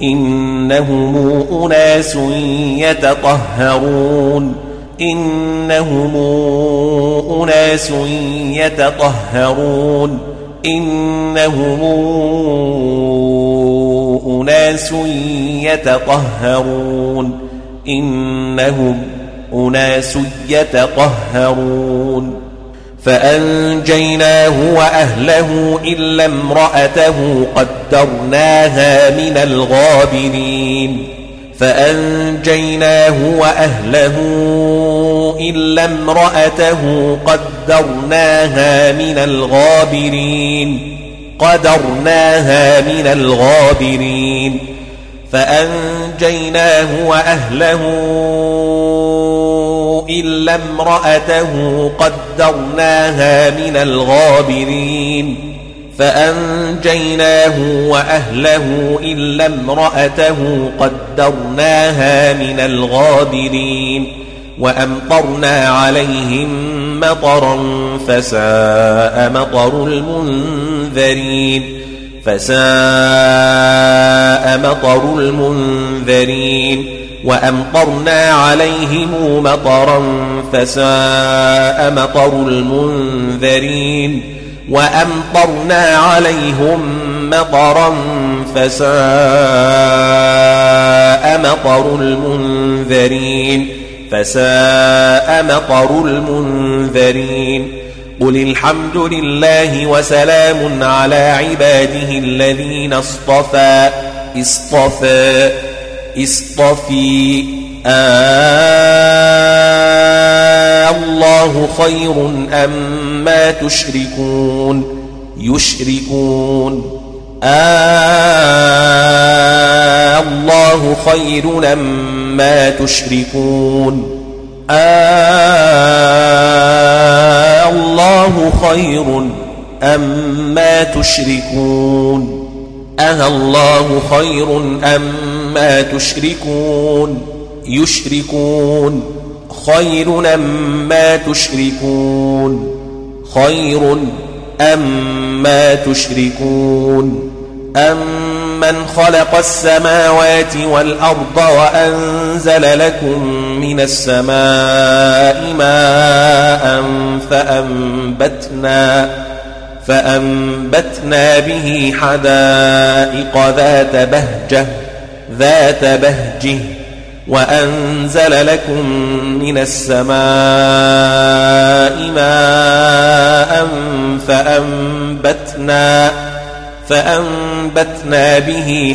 فأنجيناه وأهله إلا امرأته قدرناها من الغابرين فأنجيناه فأنجيناه وأهله إلا امرأته قدرناها من الغابرين فأنجيناه وأهله إلا امرأته قدرناها من الغابرين وأمطرنا عليهم مطرا فساء مطر المنذرين وأمطرنا عليهم مطرا فساء مطر المنذرين وأمطرنا عليهم مطرا فساء مطر المنذرين قل الحمد لله وسلام على عباده الذين اصطفى الله خير أما يشركون الله خير أما تشركون الله خير أما تشركون الله خير أما يشركون خير أما تشركون أمن خلق السماوات والأرض وأنزل لكم من السماء ماء فأنبتنا به حدائق ذات بهجة وأنزل لكم من السماء ماء فأنبتنا به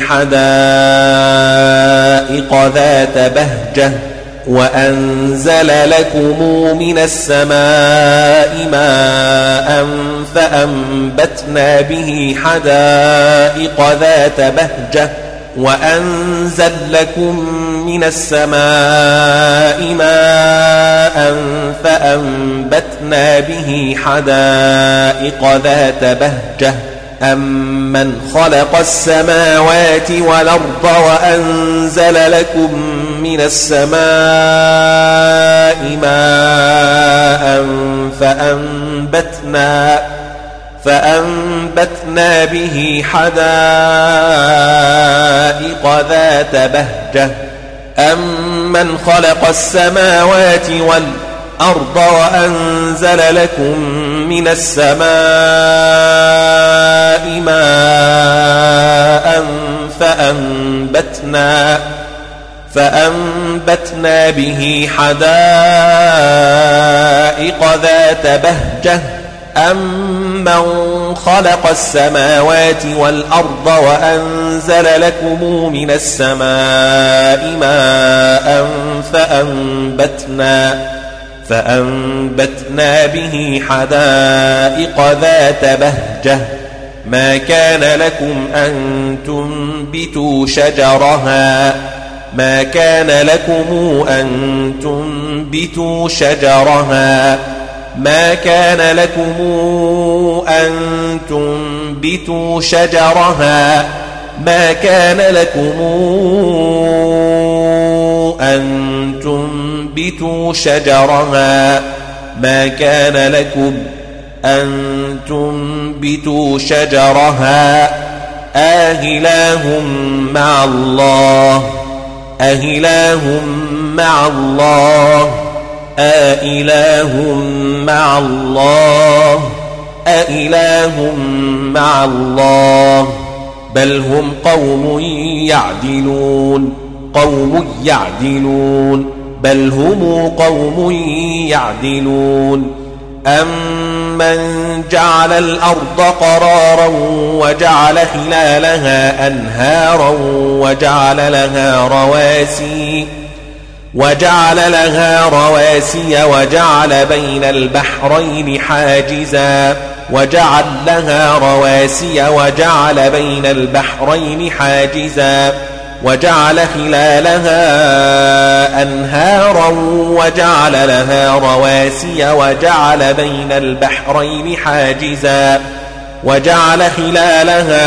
حدائق ذات بهجة وأنزل لكم من السماء ماء فأنبتنا به حدائق ذات بهجة وأنزل لكم من السماء ماء فأنبتنا به حدائق ذات بهجة أمن خلق السماوات والأرض وأنزل لكم من السماء ماء فأنبتنا به حدائق ذات بهجة أمن خلق السماوات والأرض وأنزل لكم من السماء ماء فأنبتنا به حدائق ذات بهجة أمن خلق السماوات والأرض وأنزل لكم من السماء ماء فأنبتنا به حدائق ذات بهجة ما كان لكم أن تنبتوا شجرها ما كان لكم أن تنبتوا شجرها ما كان لكم أن تنبتوا شجرها ما كان لكم أن تنبتوا شجرها ما كان لكم أن تنبتوا شجرها أإله مع الله أإله مع الله أإله مع الله أإله مع الله بل هم قوم يعدلون بل هم قوم يعدلون أمن جعل الأرض قرارا وجعل خلالها أنهارا وجعل لها رواسي وجعل بين البحرين حاجزا وجعل خلالها أنهارا وجعل لها رواسي وجعل بين البحرين حاجزا وجعل خلالها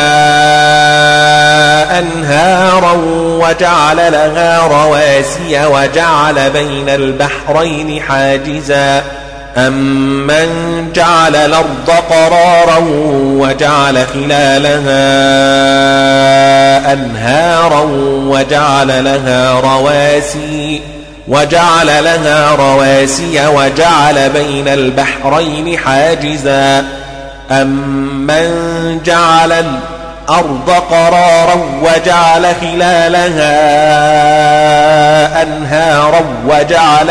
أنهارا وجعل لها رواسي وجعل بين البحرين حاجزا أمن جعل الأرض قرارا وجعل خلالها أنهارا وجعل لها رواسي وجعل بين البحرين حاجزا أمن جعل الأرض قرارا وجعل خلالها أنهارا وجعل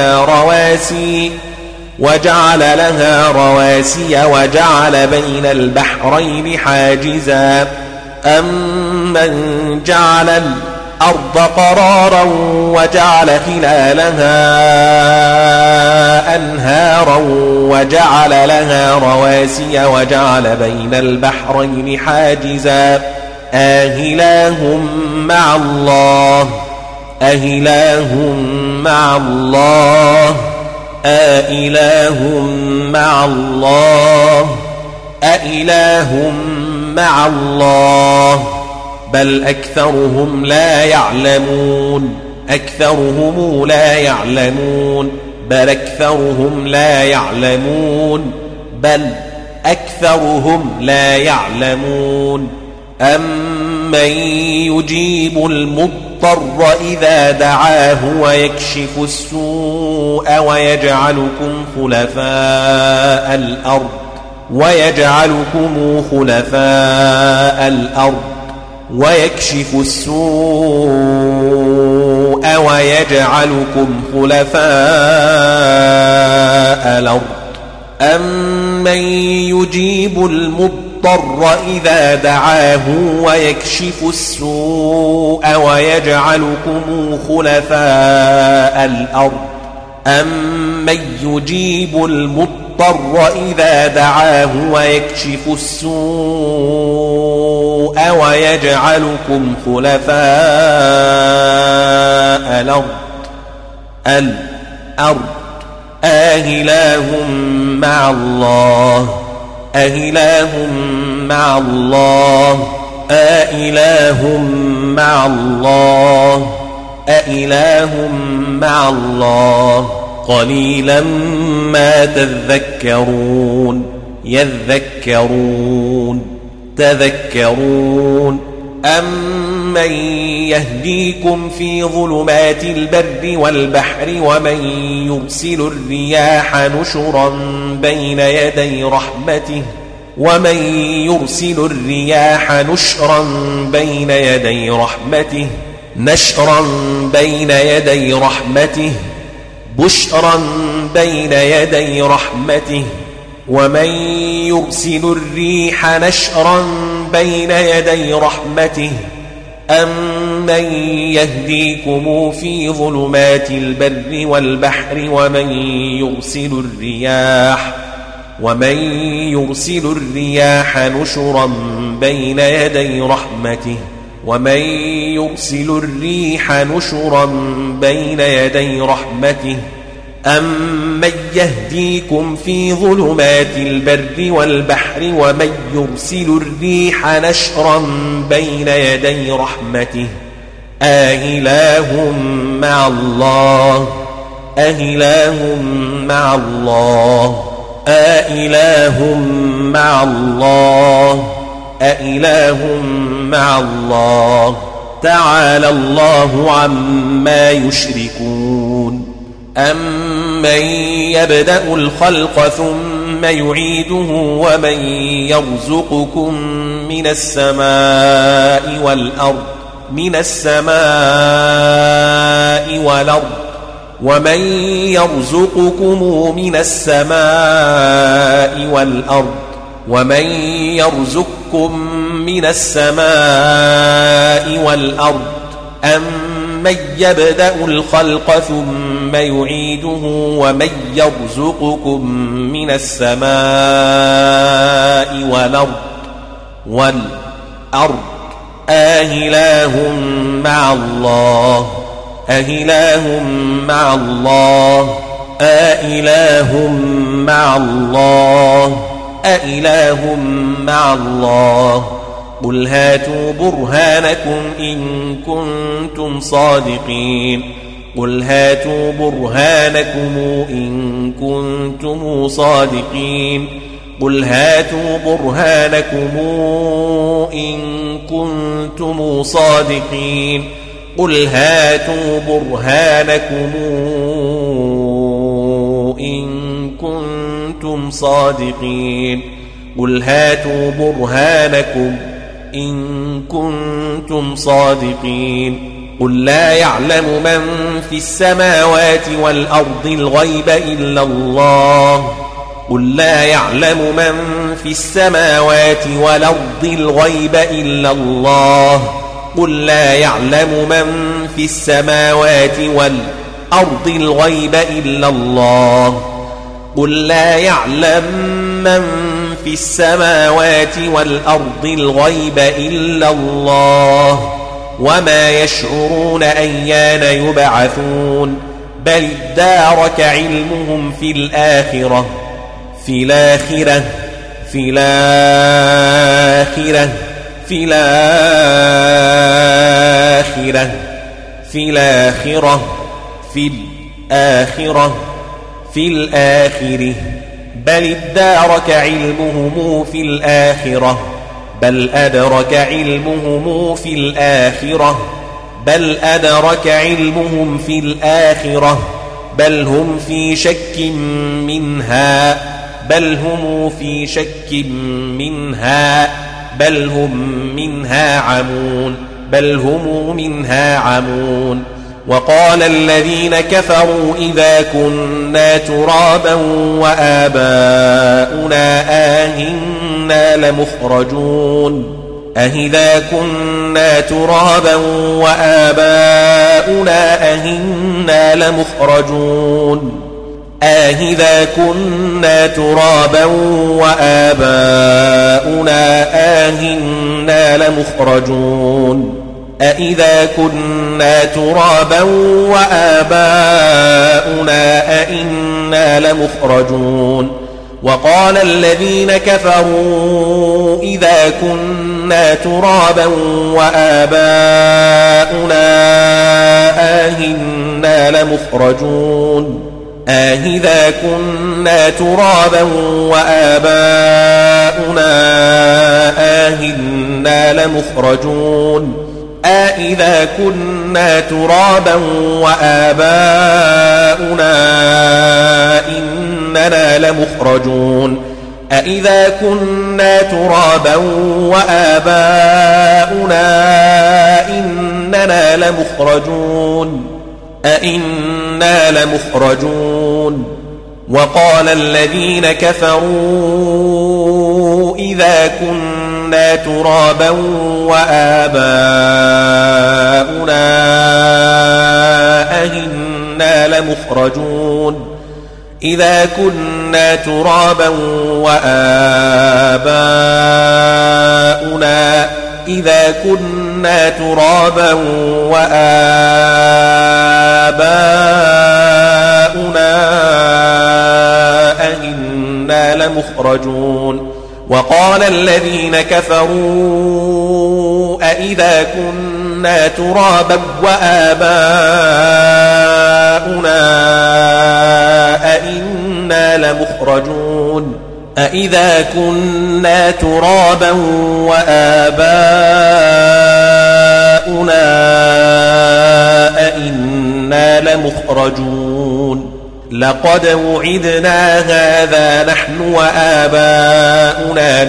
لها رواسي وجعل بين البحرين حاجزا أمن جعل الأرض قرارا وجعل خلالها أنهارا وجعل لها رواسي وجعل بين البحرين حاجزا أإله مع الله أإله مع الله أإله مع الله أإله مع الله بل أكثرهم لا يعلمون بل أكثرهم لا يعلمون أمن يجيب المضطر إذا دعاه ويكشف السوء ويجعلكم خلفاء الأرض ويكشف السوء ويجعلكم خلفاء الأرض أمن يجيب المضطر إذا دعاه ويكشف السوء ويجعلكم خلفاء الأرض أمن يجيب المضطر إذا دعاه ويكشف السوء ويجعلكم خلفاء الأرض أإله مع الله أإله مع الله أإله مع الله أإله مع الله قليلا ما تذكرون أمن يهديكم في ظلمات البر والبحر ومن يرسل الرياح نشرا بين يدي رحمته بشرا بين يدي رحمته ومن يرسل الريح نشرا بين يدي رحمته أمن يهديكم في ظلمات البر والبحر ومن يرسل الرياح نشرا بين يدي رحمته أمن يهديكم في ظلمات البر والبحر ومن يرسل الريح نشرا بين يدي رحمته أإله مع الله أإله مع الله أإله مع الله أإله مع الله تعالى الله عما يشركون أمن يبدأ الخلق ثم يعيده ومن يرزقكم من السماء والأرض ومن يرزقكم من السماء والأرض ومن يرزقكم من السماء والأرض أمن يبدأ الخلق ثم يعيده ومن يرزقكم من السماء والأرض أإله مع الله أإله مع الله أإله مع الله أإله مع الله قل هاتوا برهانكم إن كنتم صادقين قل هاتوا برهانكم إن كنتم صادقين قل هاتوا برهانكم إن كنتم صادقين قل هاتوا برهانكم إن كنتم صادقين قل هاتوا برهانكم إن كنتم صادقين قل لا يعلم من في السماوات والأرض الغيب إلا الله قل لا يعلم من في السماوات والأرض الغيب إلا الله قل لا يعلم من في السماوات والأرض الغيب إلا الله قل لا يعلم من في السماوات والأرض الغيب إلا الله وما يشعرون أيان يبعثون بل ادارك علمهم في الآخرة في الآخرة في الآخرة في الآخرة في الآخرة في الآخرة في الآخرة بل ادارك علمهم في الآخرة بل أدرك علمهم في الآخرة بل أدرك علمهم في الآخرة بل هم في شك منها بل هم في شك منها بل هم منها عمون بل هم منها عمون وقال الذين كفروا إذا كنا ترابا وآباؤنا أئنا لمخرجون أإذا كنا ترابا وآباؤنا أئنا لمخرجون أإذا كنا ترابا وآباؤنا أئنا لمخرجون أإذا كنا ترابا وآباؤنا أئنا لمخرجون وقال الذين كفروا إذا كنا ترابا وآباؤنا أئنا لمخرجون أإذا كنا ترابا وآباؤنا أئنا لمخرجون أإذا كنا ترابا وآباؤنا إننا لمخرجون أإذا كنا ترابا وآباؤنا إننا لمخرجون أئنا لمخرجون وقال الذين كفروا إذا كنا ترابا وآباؤنا أئنا لمخرجون إذا كنا ترابا وآباؤنا إذا كنا ترابا وآباؤنا أئنا لمخرجون وقال الذين كفروا أإذا كنا ترابا وآباؤنا أئنا لمخرجون أإذا كنا ترابا وآباؤنا أئنا لمخرجون لقد وعدنا هذا نحن وآباؤنا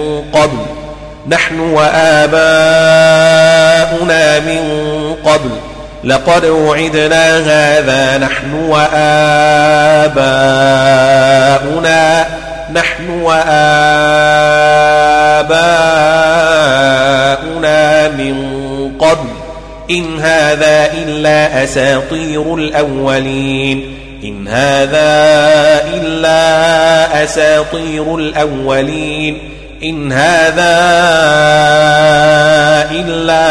من قبل لقد وعدنا هذا نحن وآباؤنا من قبل إن هذا إلا أساطير الأولين إن هذا إلا أساطير الأولين إن هذا إلا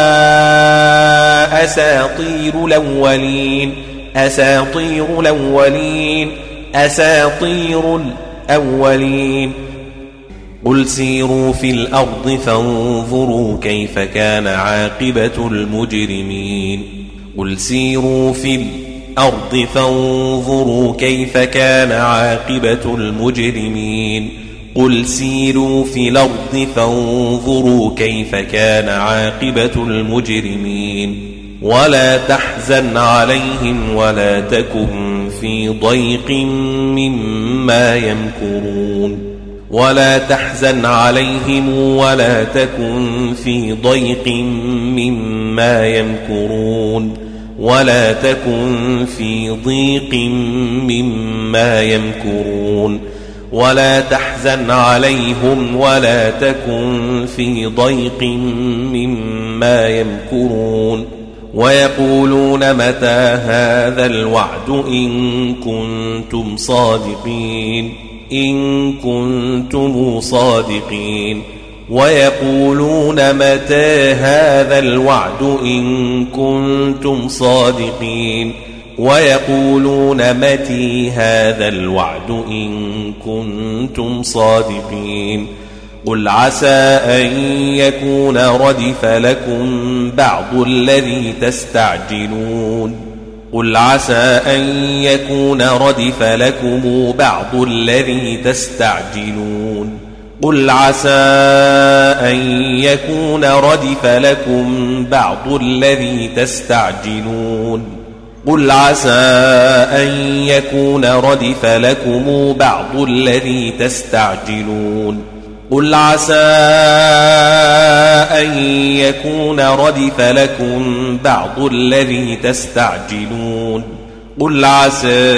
أساطير الأولين أساطير الأولين أساطير الأولين قل سيروا في الأرض فانظروا كيف كان عاقبة المجرمين قل سيروا في الأرض فانظروا كيف كان عاقبة المجرمين قل سيروا في الأرض فانظروا كيف كان عاقبة المجرمين ولا تحزن عليهم ولا تكن في ضيق مما يمكرون ولا تحزن عليهم ولا تكن في ضيق مما يمكرون ولا تكن في ضيق مما يمكرون ولا تحزن عليهم ولا تكن في ضيق مما يمكرون ويقولون متى هذا الوعد إن كنتم صادقين إن كنتم صادقين ويقولون متى هذا الوعد إن كنتم صادقين ويقولون متى هذا الوعد إن كنتم صادقين قل عسى أن يكون ردف لكم بعض الذي تستعجلون قل عسى أن يكون ردف لكم بعض الذي تستعجلون قل عسى أن يكون ردف لكم بعض الذي تستعجلون قل عسى أن يكون ردف لكم بعض الذي تستعجلون قل عسى أن يكون ردف لكم بعض الذي تستعجلون قل عسى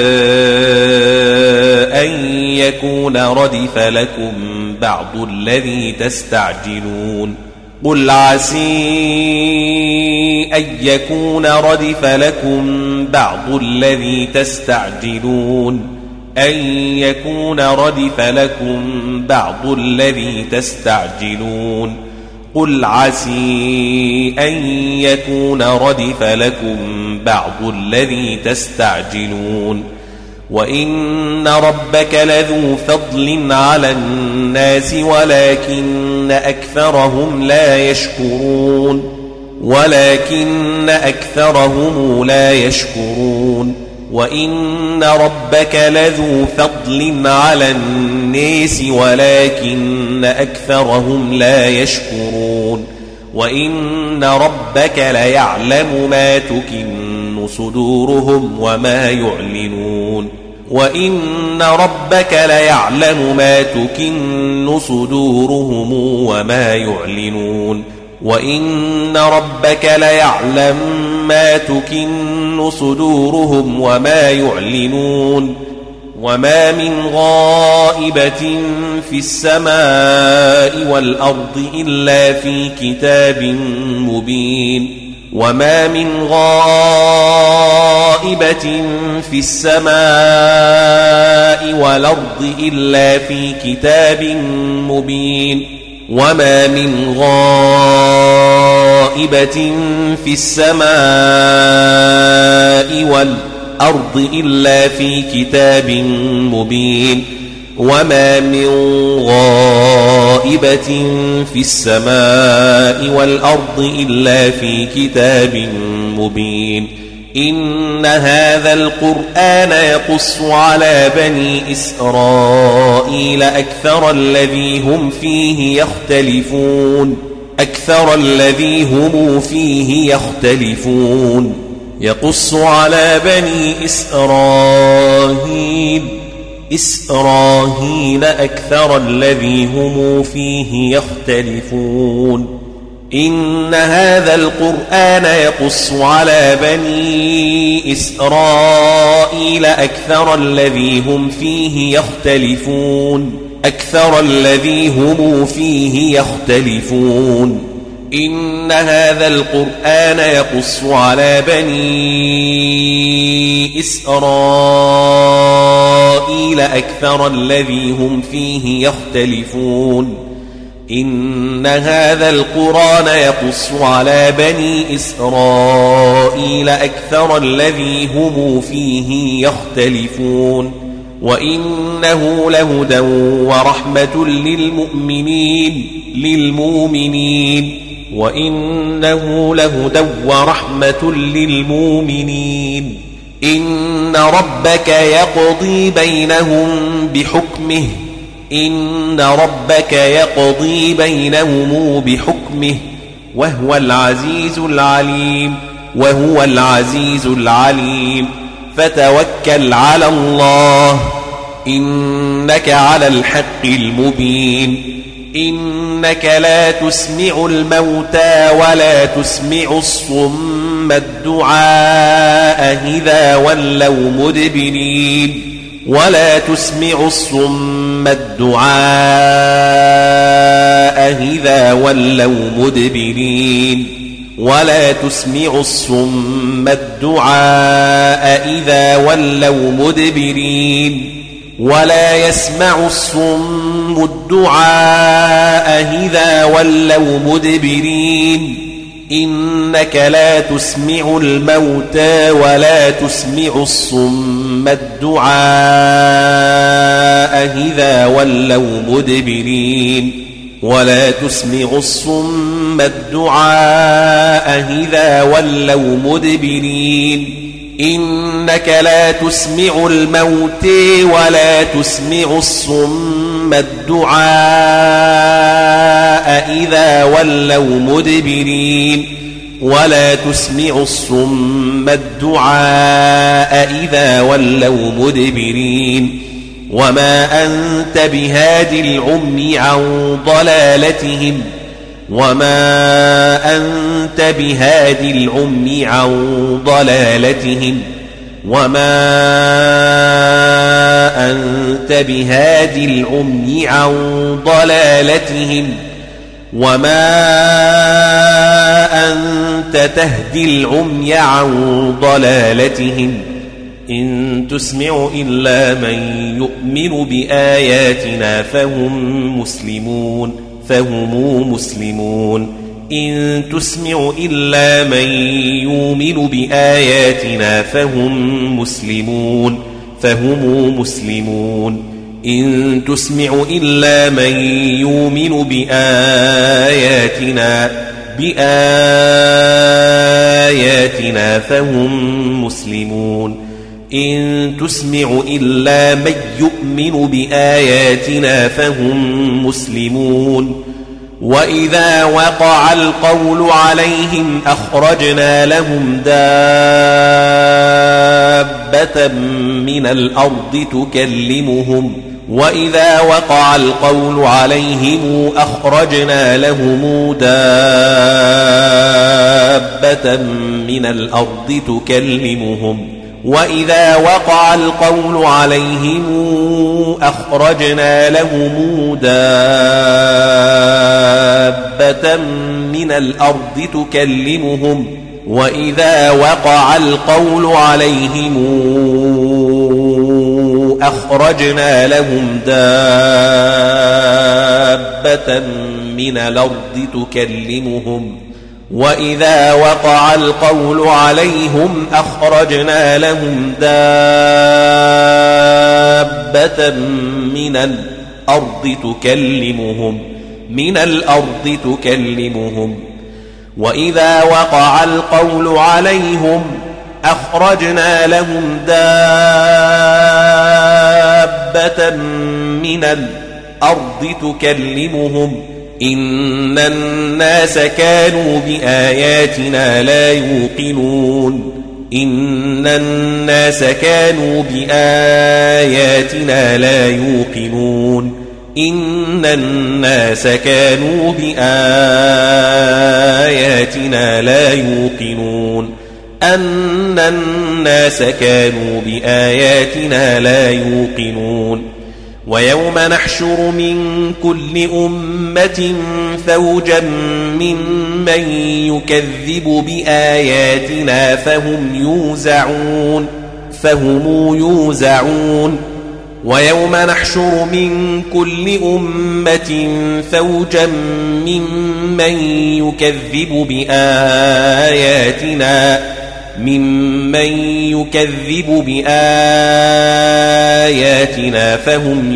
أن يكون ردف لكم بعض الذي تستعجلون قل عسى أن يكون ردف لكم بعض الذي تستعجلون أن يكون ردف لكم بعض الذي تستعجلون قل عسى أن يكون ردف لكم بعض الذي تستعجلون وإن ربك لذو فضل على الناس ولكن أكثرهم لا يشكرون وإن ربك لذو فضل على الناس ولكن أكثرهم لا يشكرون وإن ربك ليعلم ما تكن صدورهم وما يعلنون وإن ربك ليعلم ما تكن صدورهم وما يعلنون وإن ربك ليعلم ما تكن صدورهم وما يعلنون وما من غائبة في السماء والأرض إلا في كتاب مبين وما من غائبة في السماء والأرض إلا في كتاب مبين وما من غائبة في السماء والأرض إلا في كتاب مبين وما من غائبة في السماء والأرض إلا في كتاب مبين إن هذا القرآن يقص على بني إسرائيل أكثر الذي هم فيه يختلفون يقص على بني إسرائيل أكثر الذي هم فيه يختلفون إن هذا القرآن يقص على بني إسرائيل أكثر الذي هم فيه يختلفون إن هذا القرآن يقص على بني إسرائيل أكثر الذي هم فيه يختلفون إن هذا القرآن يقص على بني إسرائيل أكثر الذي هم فيه يختلفون وإنه لهدى ورحمة للمؤمنين وإنه لهدى ورحمة للمؤمنين إن ربك يقضي بينهم بحكمه وهو العزيز العليم فتوكل على الله إنك على الحق المبين إنك لا تسمع الموتى ولا تسمع الصم الدعاء إذا ولوا مدبرين ولا يسمع الصم الدعاء إذا ولوا مدبرين إنك لا تسمع الموتى ولا تسمع الصم الدعاء إذا ولوا مدبرين إنك لا تسمع الموتى ولا تسمع الصم الدعاء إذا ولوا مدبرين وما أنت بهادي العمي عن ضلالتهم وما أنت تهدي العمي عن ضلالتهم إن تسمع إلا من يؤمن بآياتنا فهم مسلمون إن تسمع إلا من يؤمن بآياتنا فهم مسلمون إن تسمع إلا من يؤمن بآياتنا فهم مسلمون إن تسمع إلا من يؤمن بآياتنا فهم مسلمون وإذا وقع القول عليهم أخرجنا لهم دابة من الأرض تكلمهم وإذا وقع القول عليهم أخرجنا لهم دابة من الأرض تكلمهم وإذا وقع القول عليهم أخرجنا لهم دابة من الأرض تكلمهم وإذا وقع القول عليهم أخرجنا لهم دابة من الأرض تكلمهم إن الناس كانوا بآياتنا لا يوقنون ويوم نحشر من كل أمة فوجا ممن يكذب بآياتنا فهم يوزعون ويوم نحشر من كل أمة فوجا ممن يكذب بآياتنا فهم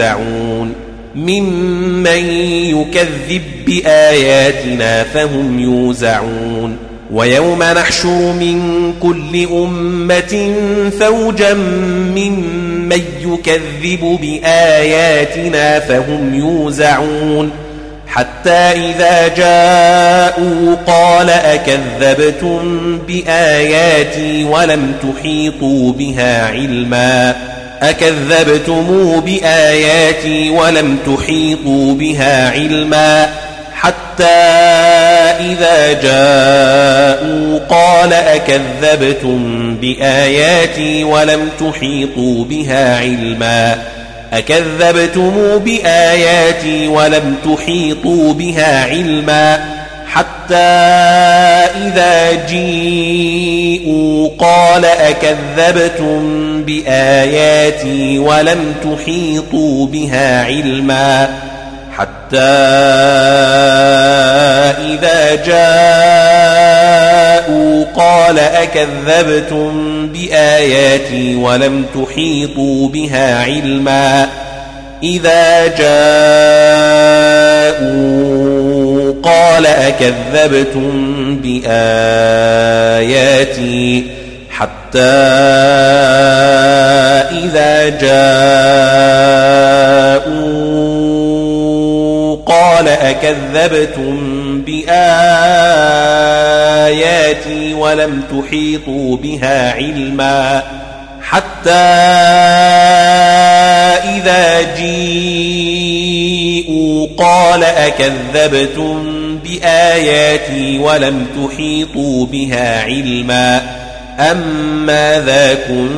يوزعون ويوم نحشر من كل أمة فوجا ممن يكذب بآياتنا فهم يوزعون حتى إذا جاءوا قال أكذبتم بآياتي ولم تحيطوا بها علما حتى إذا جاءوا قال أكذبتم بآياتي ولم تحيطوا بها علما حتى إذا جيءوا قال أكذبتم بآياتي ولم تحيطوا بها علما حتى إذا جاءوا قال أكذبتم بآياتي ولم تحيطوا بها علما حتى إذا جيءوا قال أكذبتم بآياتي ولم تحيطوا بها علما أم ماذا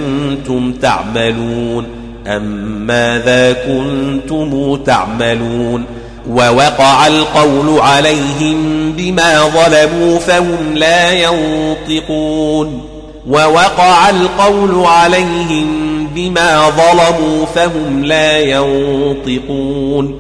كنتم تعملون ووقع القول عليهم بما ظلموا فهم لا ينطقون ووقع القول عليهم بما ظلموا فهم لا ينطقون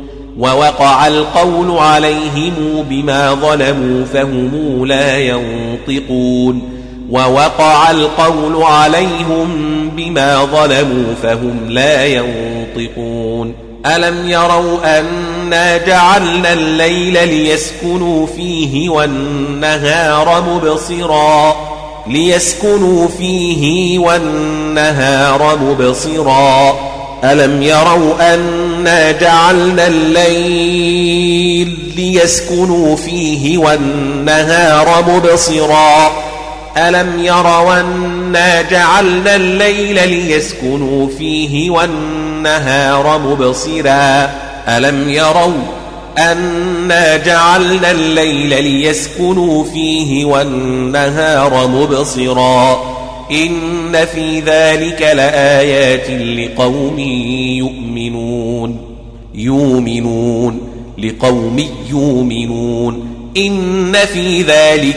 ألم يروا أنا جعلنا الليل ليسكنوا فيه والنهار مبصرا ألم يروا أنا جعلنا الليل ليسكنوا فيه والنهار مبصرا ألم يروا أنا جعلنا الليل ليسكنوا فيه والنهار مبصرا ألم يروا أنا جعلنا الليل ليسكنوا فيه والنهار مبصرا إن في ذلك لآيات لقوم يؤمنون إن في ذلك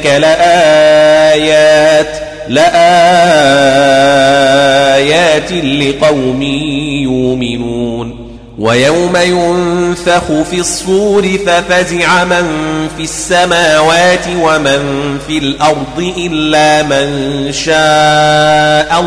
لآيات لقوم يؤمنون ويوم ينفخ في الصور ففزع من في السماوات ومن في الأرض إلا من شاء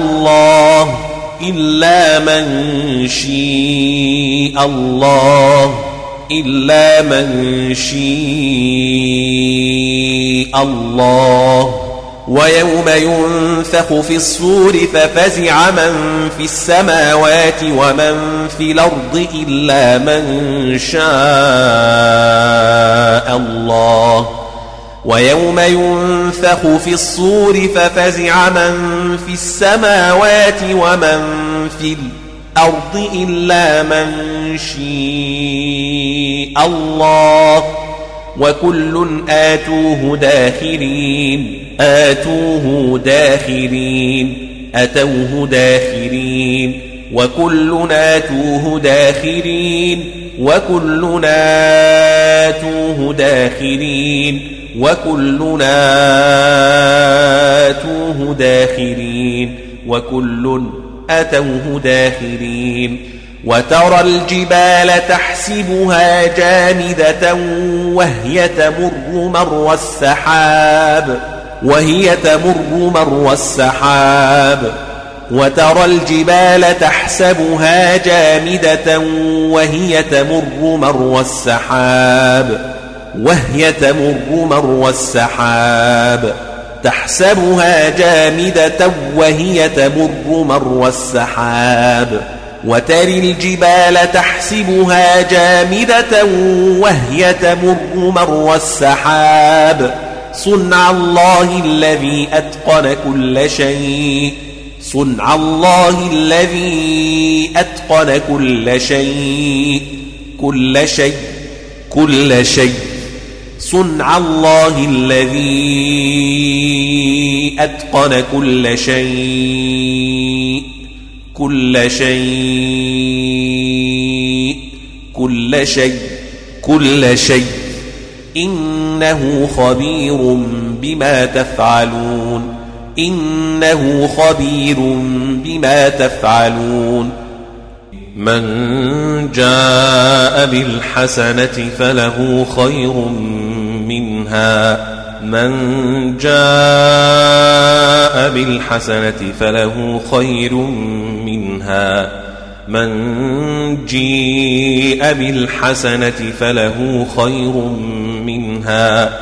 الله ويوم ينفخ في الصور ففزع من في السماوات ومن في الأرض إلا من شاء الله ويوم ينفخ في الصور ففزع من في السماوات ومن في الأرض إلا من شاء الله وكل آتوه داخرين وكل آتوه داخرين وترى الجبال تحسبها جامدة وهي تمر مر السحاب وترى الجبال تحسبها جامدة وهي تمر مر السحاب تحسبها جامدة وهي تمر مر السحاب وترى الجبال تحسبها جامدة وهي تمر مر السحاب صنع الله الذي أتقن كل شيء صنع الله الذي أتقن كل شيء صنع الله الذي أتقن كل شيء إنه خبير بما تفعلون من جاء بالحسنة فله خير منها من جيء بالحسنة فله خير منها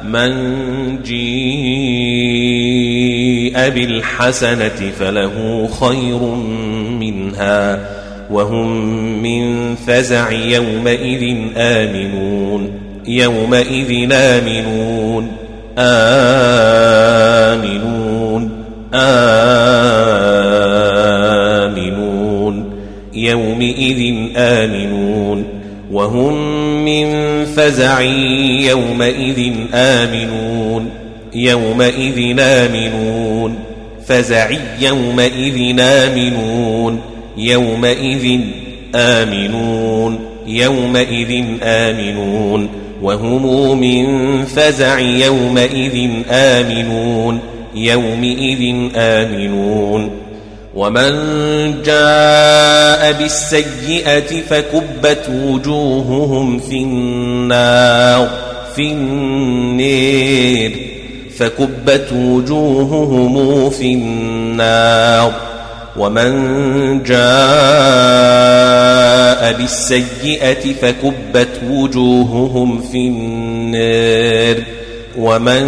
وهم من فزع يومئذ آمنون يومئذ آمنون وهم من فزع يومئذ آمنون وهم من فزع يومئذ آمنون ومن جاء بالسيئة فكبت وجوههم في النار ومن جاء بالسيئة فكبت وجوههم في النار ومن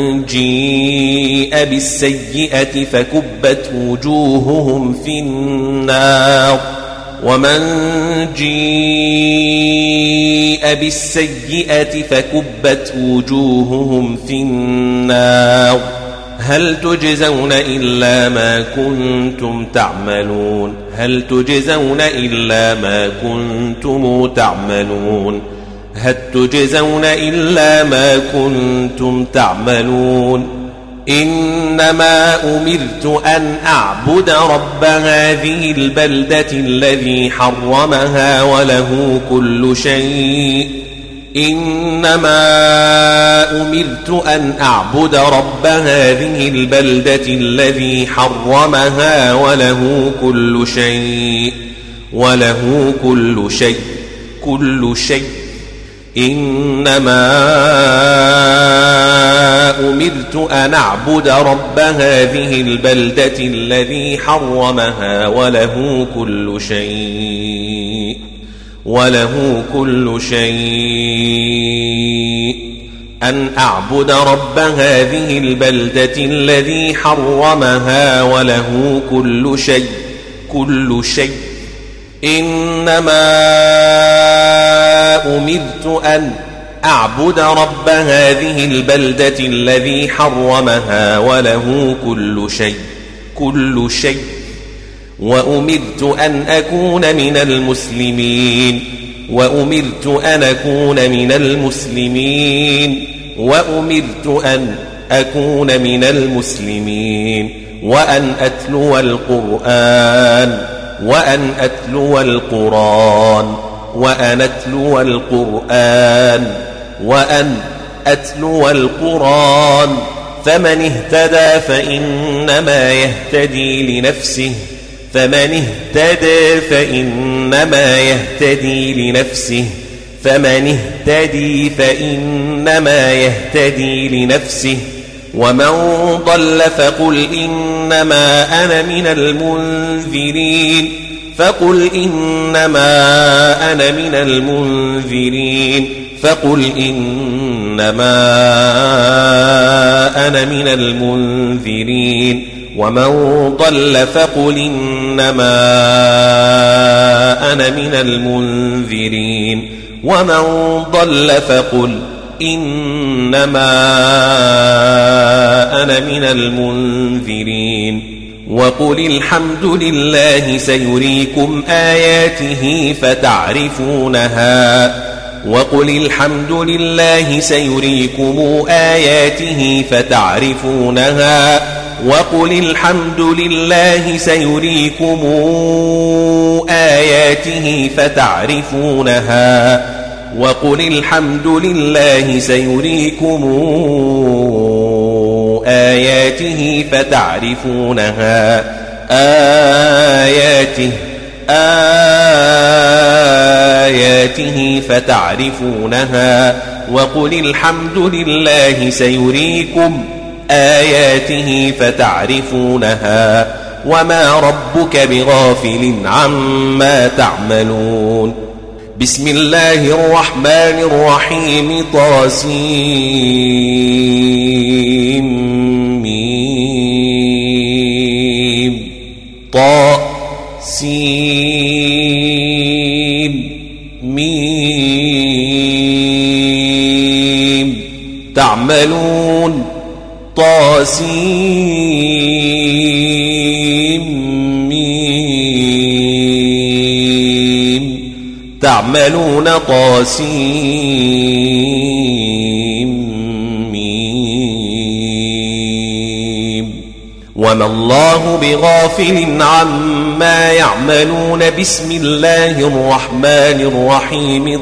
جيء بالسيئة فكبت وجوههم في النار ومن جيء بالسيئة فكبت وجوههم في النار هل تجزون إلا ما كنتم تعملون إنما أمرت أن أعبد رب هذه البلدة الذي حرمها وله كل شيء إنما أمرت أن أعبد رب هذه البلدة الذي حرمها وله كل شيء أن أعبد رب هذه البلدة الذي حرمها وله كل شيء إنما أمرت أن أعبد رب هذه البلدة الذي حرمها وله كل شيء وأمرت أن أكون من المسلمين وأن أتلو القرآن فمن اهتدى فإنما يهتدي لنفسه فمن اهتدى فإنما يهتدي لنفسه لنفسه ومن ضل فقل إنما أنا من المنذرين ومن ضل فقل إنما أنا من المنذرين وقل الحمد لله سيريكم آياته فتعرفونها وما ربك بغافل عما تعملون. بسم الله الرحمن الرحيم تعملون وما الله بغافل عما يعملون. بسم الله الرحمن الرحيم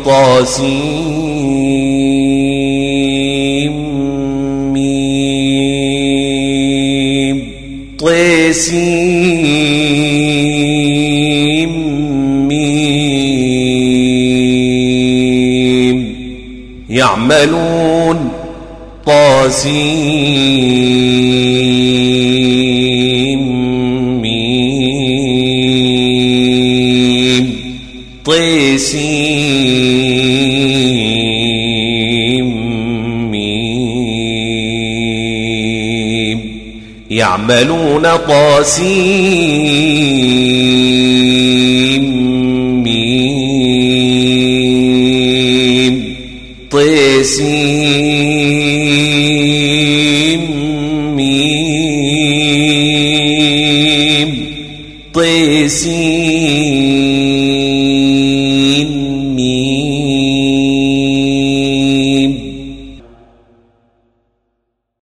يعملون يعملون طاسيم